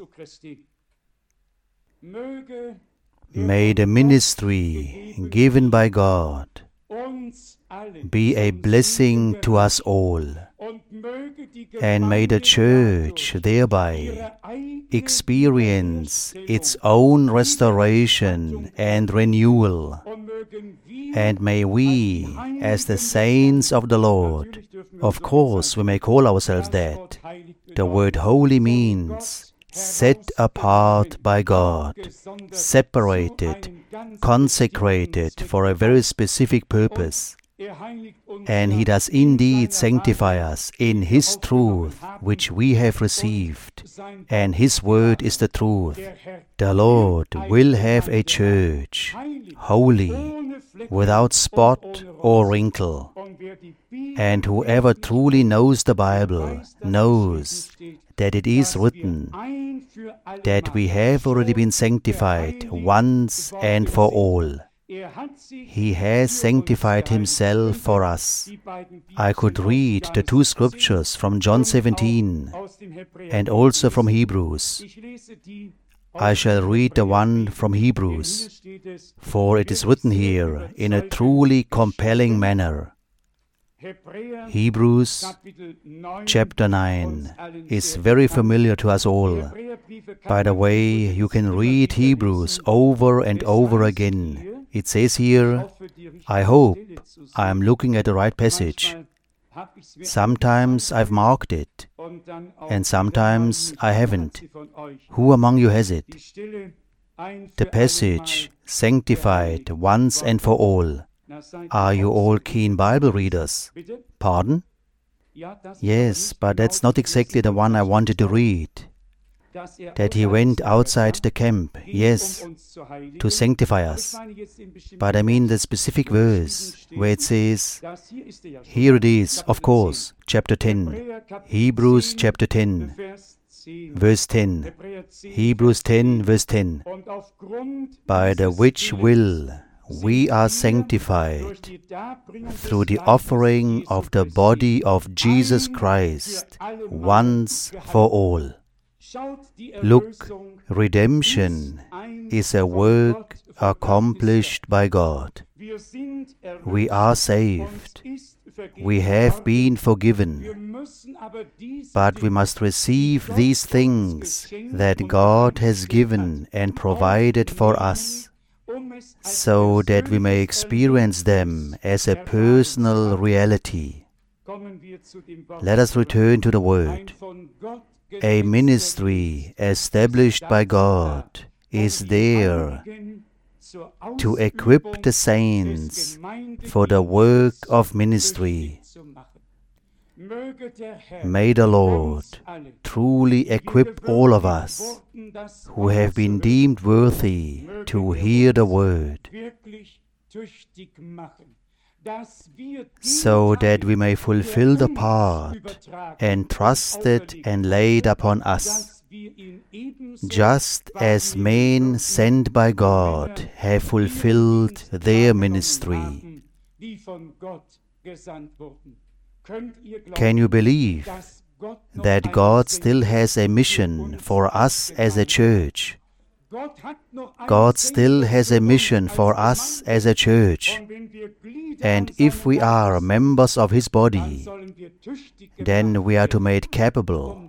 May the ministry given by God be a blessing to us all, and may the church thereby experience its own restoration and renewal, and may we, as the saints of the Lord, of course we may call ourselves that. The word holy means set apart by God, separated, consecrated for a very specific purpose. And He does indeed sanctify us in His truth, which we have received. And His word is the truth. The Lord will have a church, holy, without spot or wrinkle. And whoever truly knows the Bible knows that it is written that we have already been sanctified once and for all. He has sanctified Himself for us. I could read the two scriptures from John seventeen and also from Hebrews. I shall read the one from Hebrews, for it is written here in a truly compelling manner. Hebrews chapter nine is very familiar to us all. By the way, you can read Hebrews over and over again. It says here, I hope I am looking at the right passage. Sometimes I've marked it, and sometimes I haven't. Who among you has it? The passage, sanctified once and for all. Are you all keen Bible readers? Pardon? Yes, but that's not exactly the one I wanted to read. That He went outside the camp, yes, to sanctify us. But I mean the specific verse where it says, here it is, of course, chapter ten, Hebrews chapter ten, verse ten, Hebrews ten, verse ten, by the which will we are sanctified through the offering of the body of Jesus Christ once for all. Look, redemption is a work accomplished by God. We are saved. We have been forgiven. But we must receive these things that God has given and provided for us, so that we may experience them as a personal reality. Let us return to the Word. A ministry established by God is there to equip the saints for the work of ministry. May the Lord truly equip all of us who have been deemed worthy to hear the Word, so that we may fulfill the part entrusted and laid upon us, just as men sent by God have fulfilled their ministry. Can you believe that God still has a mission for us as a church? God still has a mission for us as a church. And if we are members of His body, then we are to be made capable,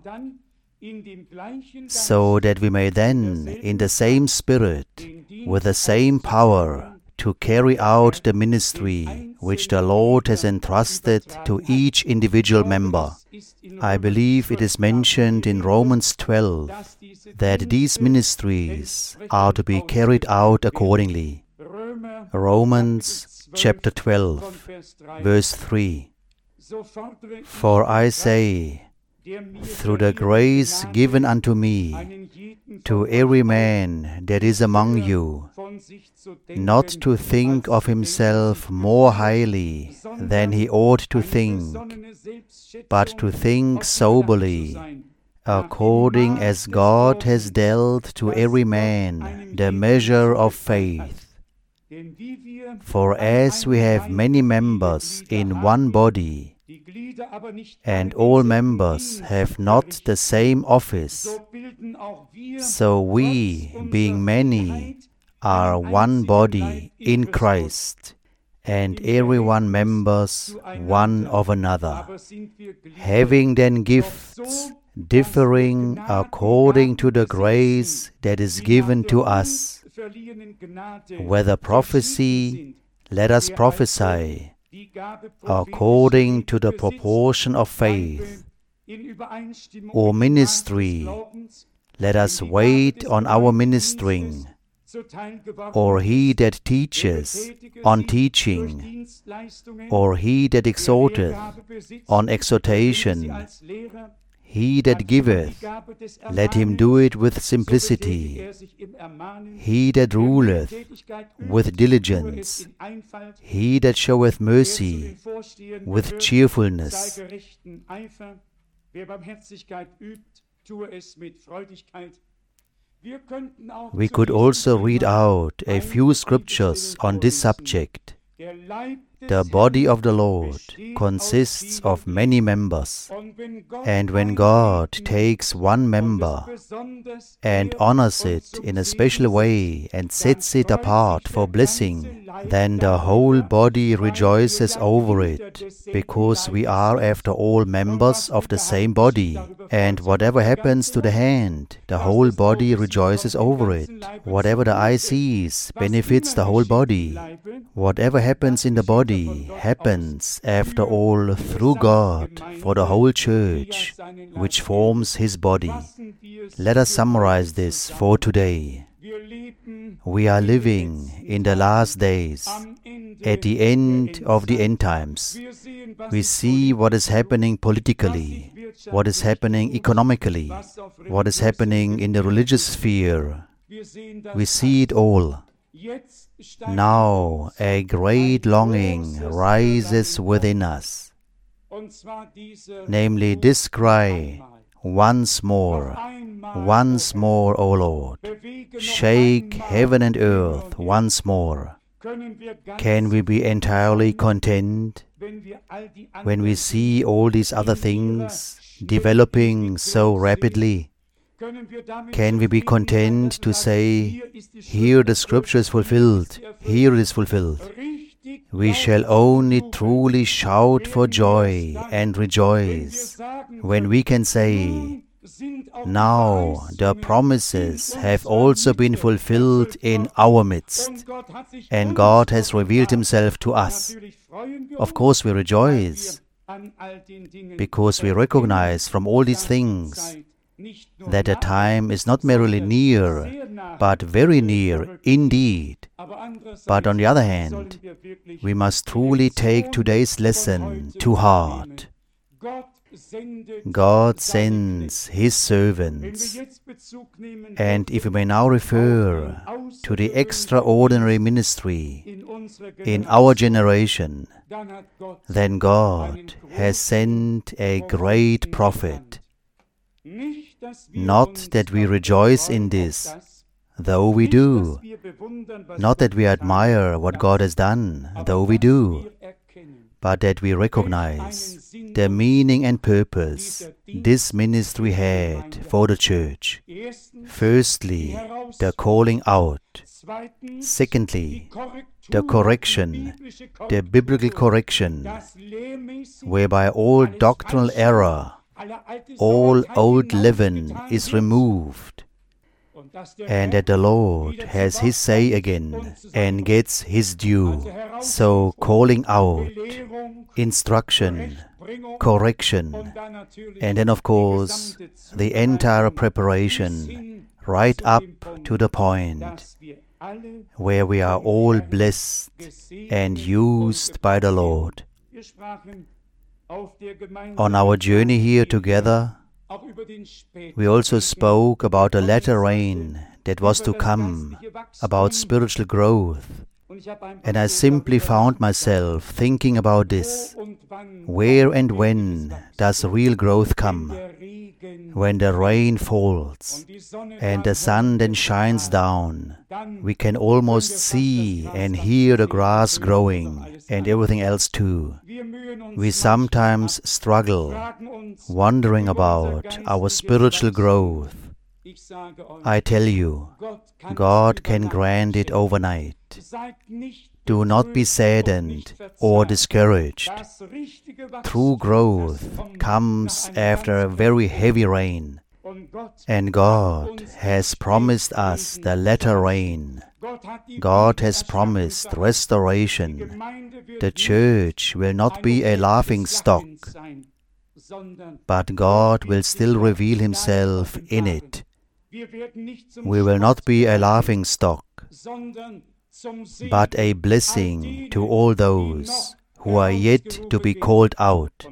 so that we may then, in the same spirit, with the same power, to carry out the ministry which the Lord has entrusted to each individual member. I believe it is mentioned in Romans twelve that these ministries are to be carried out accordingly. Romans chapter twelve, verse three. For I say, through the grace given unto me, to every man that is among you, not to think of himself more highly than he ought to think, but to think soberly, according as God has dealt to every man the measure of faith. For as we have many members in one body, and all members have not the same office, so we, being many, are one body in Christ, and every one members one of another, having then gifts differing according to the grace that is given to us. Whether prophecy, let us prophesy according to the proportion of faith, or ministry, let us wait on our ministering, or he that teaches, on teaching, or he that exhorteth, on exhortation. He that giveth, let him do it with simplicity. He that ruleth, with diligence. He that showeth mercy, with cheerfulness. We could also read out a few scriptures on this subject. The body of the Lord consists of many members, and when God takes one member and honors it in a special way and sets it apart for blessing, then the whole body rejoices over it, because we are after all members of the same body. And whatever happens to the hand, the whole body rejoices over it. Whatever the eye sees benefits the whole body. Whatever happens in the body happens, after all, through God for the whole church, which forms His body. Let us summarize this for today. We are living in the last days, at the end of the end times. We see what is happening politically, what is happening economically, what is happening in the religious sphere. We see it all. Now a great longing rises within us, namely this cry, once more, once more, O Lord, shake heaven and earth once more. Can we be entirely content when we see all these other things developing so rapidly? Can we be content to say, here the scripture is fulfilled, here it is fulfilled? We shall only truly shout for joy and rejoice when we can say, now the promises have also been fulfilled in our midst, and God has revealed Himself to us. Of course we rejoice, because we recognize from all these things that the time is not merely near, but very near indeed. But on the other hand, we must truly take today's lesson to heart. God sends His servants, and if we may now refer to the extraordinary ministry in our generation, then God has sent a great prophet. Not that we rejoice in this, though we do. Not that we admire what God has done, though we do. But that we recognize the meaning and purpose this ministry had for the church. Firstly, the calling out. Secondly, the correction, the biblical correction, whereby all doctrinal error, all old leaven is removed, and that the Lord has His say again and gets His due. So calling out, instruction, correction, and then of course the entire preparation right up to the point where we are all blessed and used by the Lord. On our journey here together, we also spoke about the latter rain that was to come, about spiritual growth. And I simply found myself thinking about this. Where and when does real growth come? When the rain falls and the sun then shines down, we can almost see and hear the grass growing and everything else too. We sometimes struggle, wondering about our spiritual growth. I tell you, God can grant it overnight. Do not be saddened or discouraged. True growth comes after a very heavy rain, and God has promised us the latter rain. God has promised restoration. The church will not be a laughing stock, but God will still reveal Himself in it. We will not be a laughing stock, but a blessing to all those who are yet to be called out.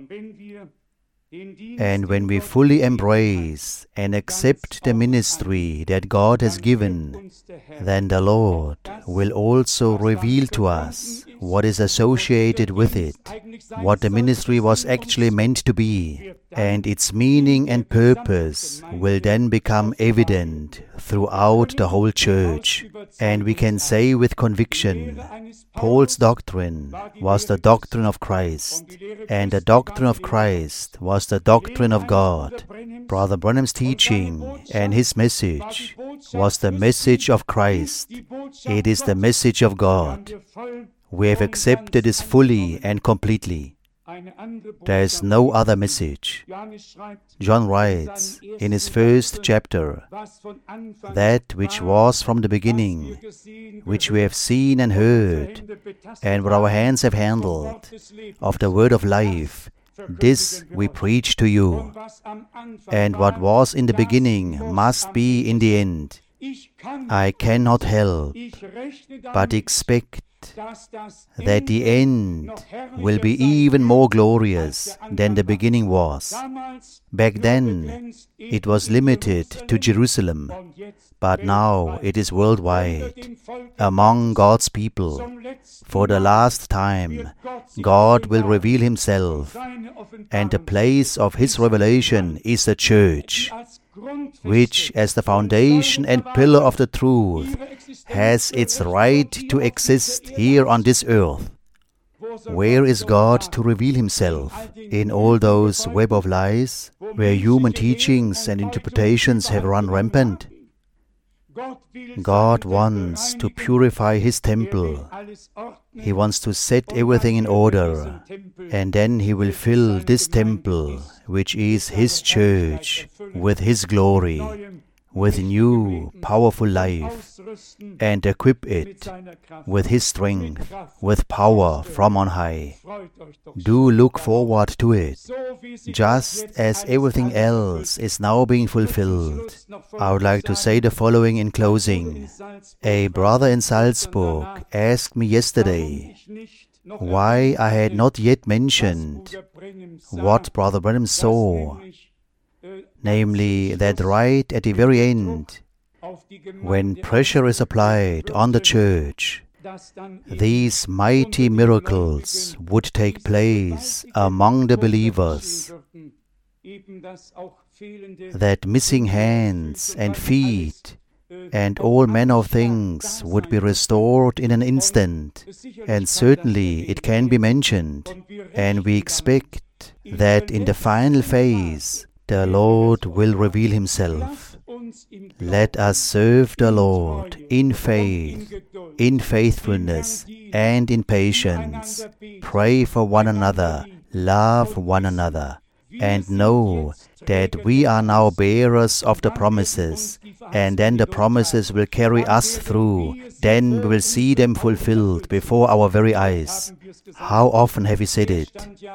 And when we fully embrace and accept the ministry that God has given, then the Lord will also reveal to us what is associated with it, what the ministry was actually meant to be, and its meaning and purpose will then become evident throughout the whole church. And we can say with conviction, Paul's doctrine was the doctrine of Christ, and the doctrine of Christ was the doctrine of God. Brother Branham's teaching and his message was the message of Christ. It is the message of God. We have accepted this fully and completely. There is no other message. John writes in his first chapter, that which was from the beginning, which we have seen and heard, and what our hands have handled, of the word of life, this we preach to you. And what was in the beginning must be in the end. I cannot help but expect that the end will be even more glorious than the beginning was. Back then, it was limited to Jerusalem, but now it is worldwide, among God's people. For the last time, God will reveal Himself, and the place of His revelation is the church, which, as the foundation and pillar of the truth, has its right to exist here on this earth. Where is God to reveal Himself? In all those web of lies, where human teachings and interpretations have run rampant? God wants to purify His temple. He wants to set everything in order, and then He will fill this temple, which is His church, with His glory, with new, powerful life, and equip it with His strength, with power from on high. Do look forward to it. Just as everything else is now being fulfilled, I would like to say the following in closing. A brother in Salzburg asked me yesterday why I had not yet mentioned what Brother Branham saw, namely that right at the very end, when pressure is applied on the church, these mighty miracles would take place among the believers, that missing hands and feet and all manner of things would be restored in an instant. And certainly it can be mentioned, and we expect that in the final phase the Lord will reveal Himself. Let us serve the Lord in faith, in faithfulness, and in patience. Pray for one another, love one another, and know that we are now bearers of the promises, and then the promises will carry us through. Then we will see them fulfilled before our very eyes. How often have we said it?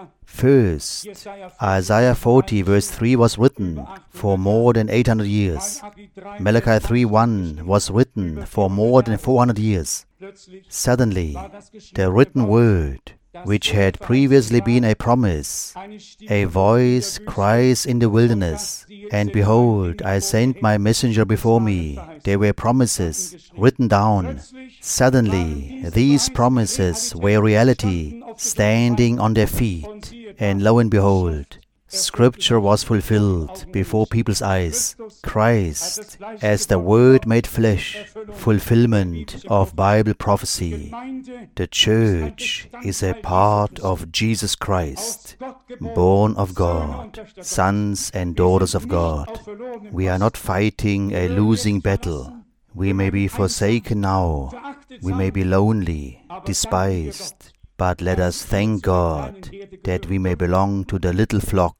First, Isaiah forty verse three was written for more than eight hundred years. Malachi three one was written for more than four hundred years. Suddenly, the written word, which had previously been a promise, a voice cries in the wilderness, and behold, I sent my messenger before me. There were promises written down. Suddenly, these promises were reality, standing on their feet, and lo and behold, Scripture was fulfilled before people's eyes. Christ, as the Word made flesh, fulfillment of Bible prophecy. The church is a part of Jesus Christ, born of God, sons and daughters of God. We are not fighting a losing battle. We may be forsaken now. We may be lonely, despised. But let us thank God that we may belong to the little flock,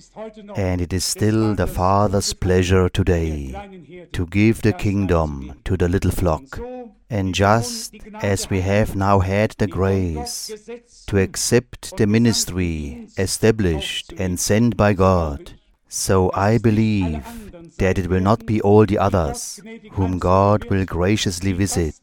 and it is still the Father's pleasure today to give the kingdom to the little flock. And just as we have now had the grace to accept the ministry established and sent by God, so I believe that it will not be all the others whom God will graciously visit,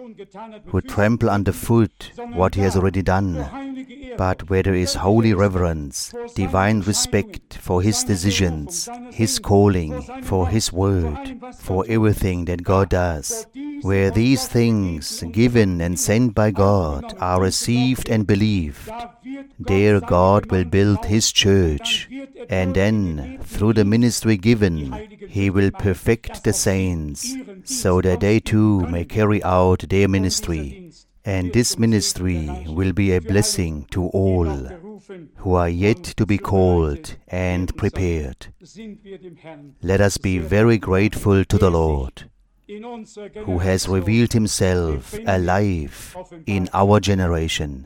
who trample underfoot what He has already done, but where there is holy reverence, divine respect for His decisions, His calling, for His word, for everything that God does, where these things given and sent by God are received and believed, there God will build His church, and then, through the ministry given, He will perfect the saints, so that they too may carry out their ministry. And this ministry will be a blessing to all who are yet to be called and prepared. Let us be very grateful to the Lord, who has revealed Himself alive in our generation.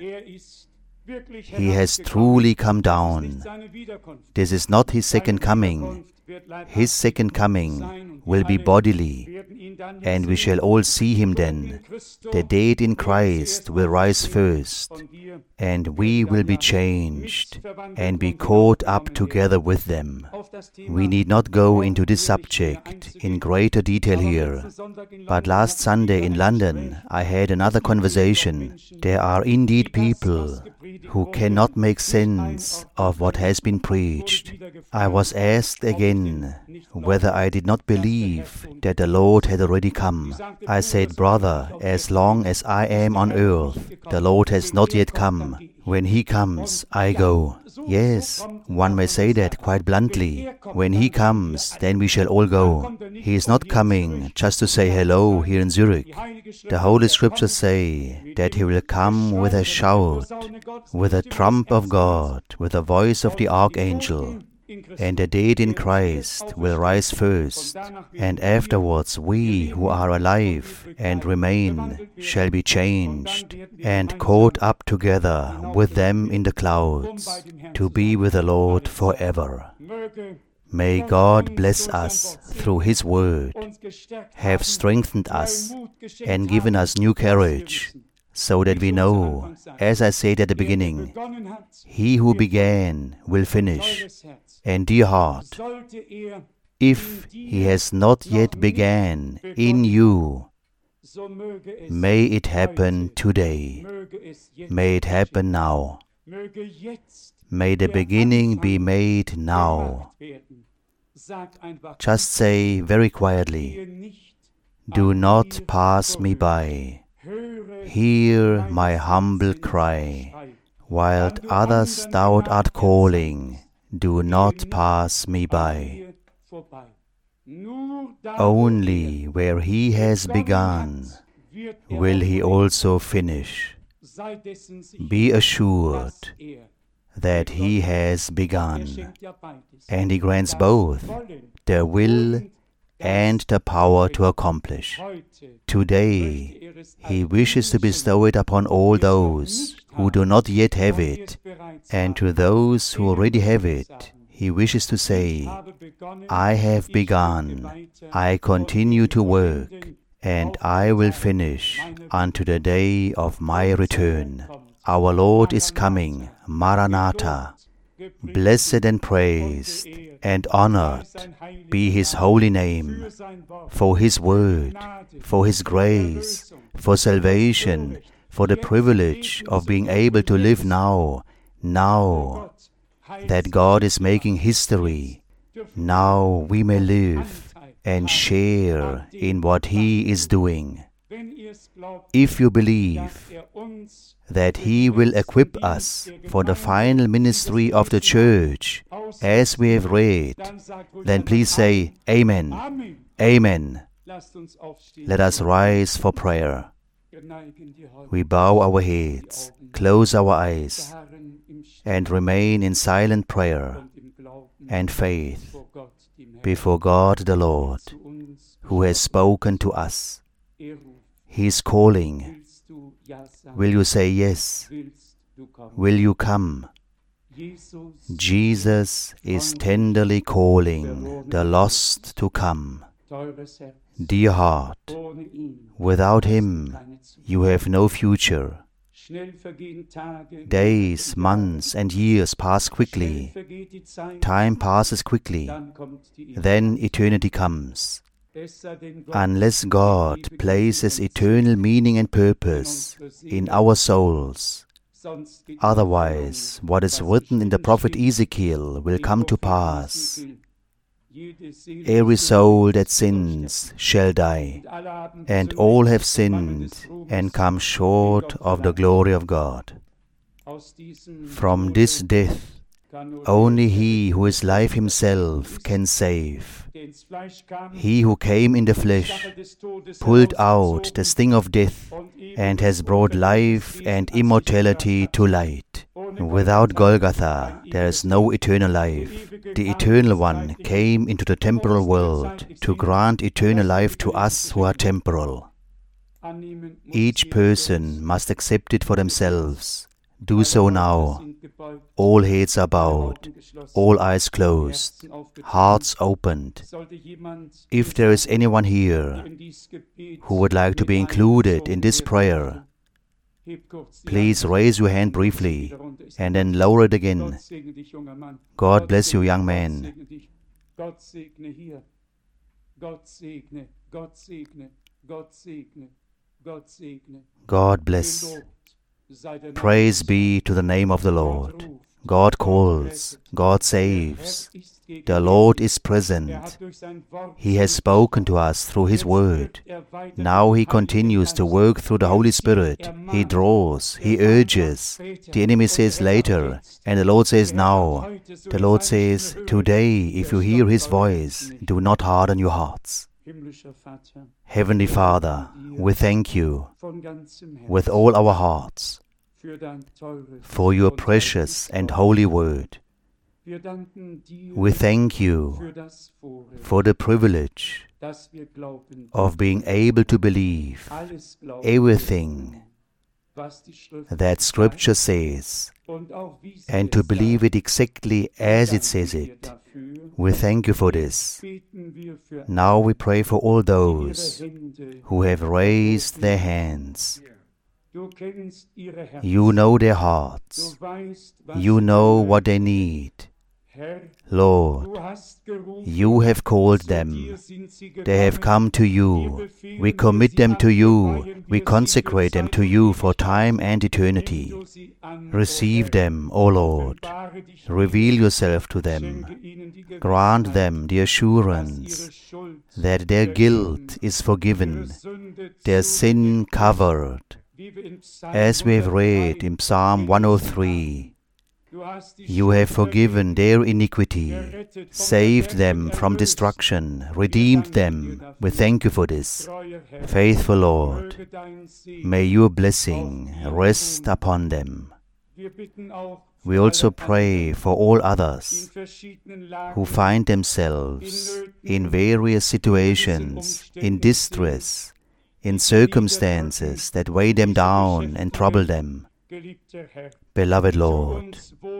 He has truly come down. This is not His second coming. His second coming will be bodily, and we shall all see Him then. The dead in Christ will rise first, and we will be changed and be caught up together with them. We need not go into this subject in greater detail here, but last Sunday in London I had another conversation. There are indeed people who cannot make sense of what has been preached. I was asked again whether I did not believe that the Lord had already come. I said, brother, as long as I am on earth, the Lord has not yet come. When He comes, I go. Yes, one may say that quite bluntly. When He comes, then we shall all go. He is not coming just to say hello here in Zurich. The Holy Scriptures say that He will come with a shout, with a trump of God, with the voice of the archangel. And the dead in Christ will rise first, and afterwards we who are alive and remain shall be changed and caught up together with them in the clouds to be with the Lord forever. May God bless us through His word, have strengthened us and given us new courage, so that we know, as I said at the beginning, He who began will finish. And dear heart, if He has not yet began in you, may it happen today. May it happen now. May the beginning be made now. Just say very quietly, do not pass me by. Hear my humble cry, while others thou art calling. Do not pass me by. Only where He has begun will He also finish. Be assured that He has begun, and He grants both the will and the power to accomplish. Today, He wishes to bestow it upon all those who do not yet have it, and to those who already have it, He wishes to say, I have begun, I continue to work, and I will finish unto the day of my return. Our Lord is coming, Maranatha. Blessed and praised and honored be His holy name, for His word, for His grace, for salvation, for the privilege of being able to live now, now that God is making history. Now we may live and share in what He is doing. If you believe that He will equip us for the final ministry of the Church, as we have read, then please say, Amen. Amen. Let us rise for prayer. We bow our heads, close our eyes, and remain in silent prayer and faith before God the Lord, who has spoken to us. He is calling. Will you say yes? Will you come? Jesus is tenderly calling the lost to come. Dear heart, without Him you have no future. Days, months, and years pass quickly. Time passes quickly. Then eternity comes. Unless God places eternal meaning and purpose in our souls, otherwise what is written in the prophet Ezekiel will come to pass. Every soul that sins shall die, and all have sinned and come short of the glory of God. From this death, only He who is life Himself can save. He who came in the flesh pulled out the sting of death and has brought life and immortality to light. Without Golgotha, there is no eternal life. The Eternal One came into the temporal world to grant eternal life to us who are temporal. Each person must accept it for themselves. Do so now. All heads are bowed, all eyes closed, hearts opened. If there is anyone here who would like to be included in this prayer, please raise your hand briefly and then lower it again. God bless you, young man. God bless. Praise be to the name of the Lord. God calls, God saves. The Lord is present. He has spoken to us through His word. Now He continues to work through the Holy Spirit. He draws, He urges. The enemy says later, and the Lord says now. The Lord says, today, if you hear His voice, do not harden your hearts. Heavenly Father, we thank You with all our hearts for Your precious and holy word. We thank You for the privilege of being able to believe everything that Scripture says and to believe it exactly as it says it. We thank You for this. Now we pray for all those who have raised their hands. You know their hearts. You know what they need. Lord, You have called them. They have come to You. We commit them to You. We consecrate them to You for time and eternity. Receive them, O Lord. Reveal Yourself to them. Grant them the assurance that their guilt is forgiven, their sin covered. As we have read in Psalm one oh three, You have forgiven their iniquity, saved them from destruction, redeemed them. We thank You for this. Faithful Lord, may Your blessing rest upon them. We also pray for all others who find themselves in various situations, in distress, in circumstances that weigh them down and trouble them. Beloved Lord,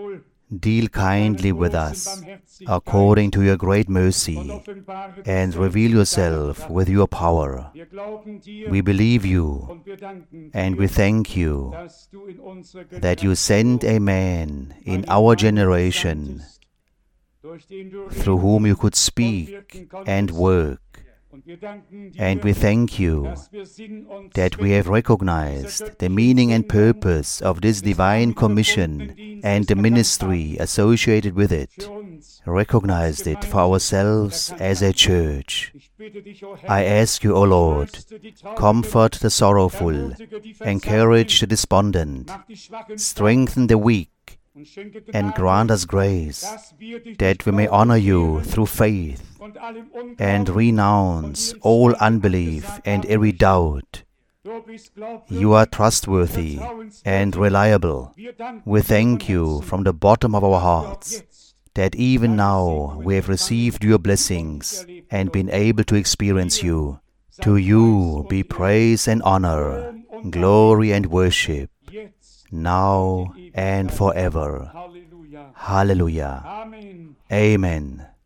deal kindly with us according to your great mercy, and reveal yourself with your power. We believe you, and we thank you that you sent a man in our generation through whom you could speak and work. And we thank you that we have recognized the meaning and purpose of this divine commission and the ministry associated with it, recognized it for ourselves as a church. I ask you, O Lord, comfort the sorrowful, encourage the despondent, strengthen the weak, and grant us grace that we may honor you through faith and renounce all unbelief and every doubt. You are trustworthy and reliable. We thank you from the bottom of our hearts that even now we have received your blessings and been able to experience you. To you be praise and honor, glory and worship, now and forever. Hallelujah. Amen.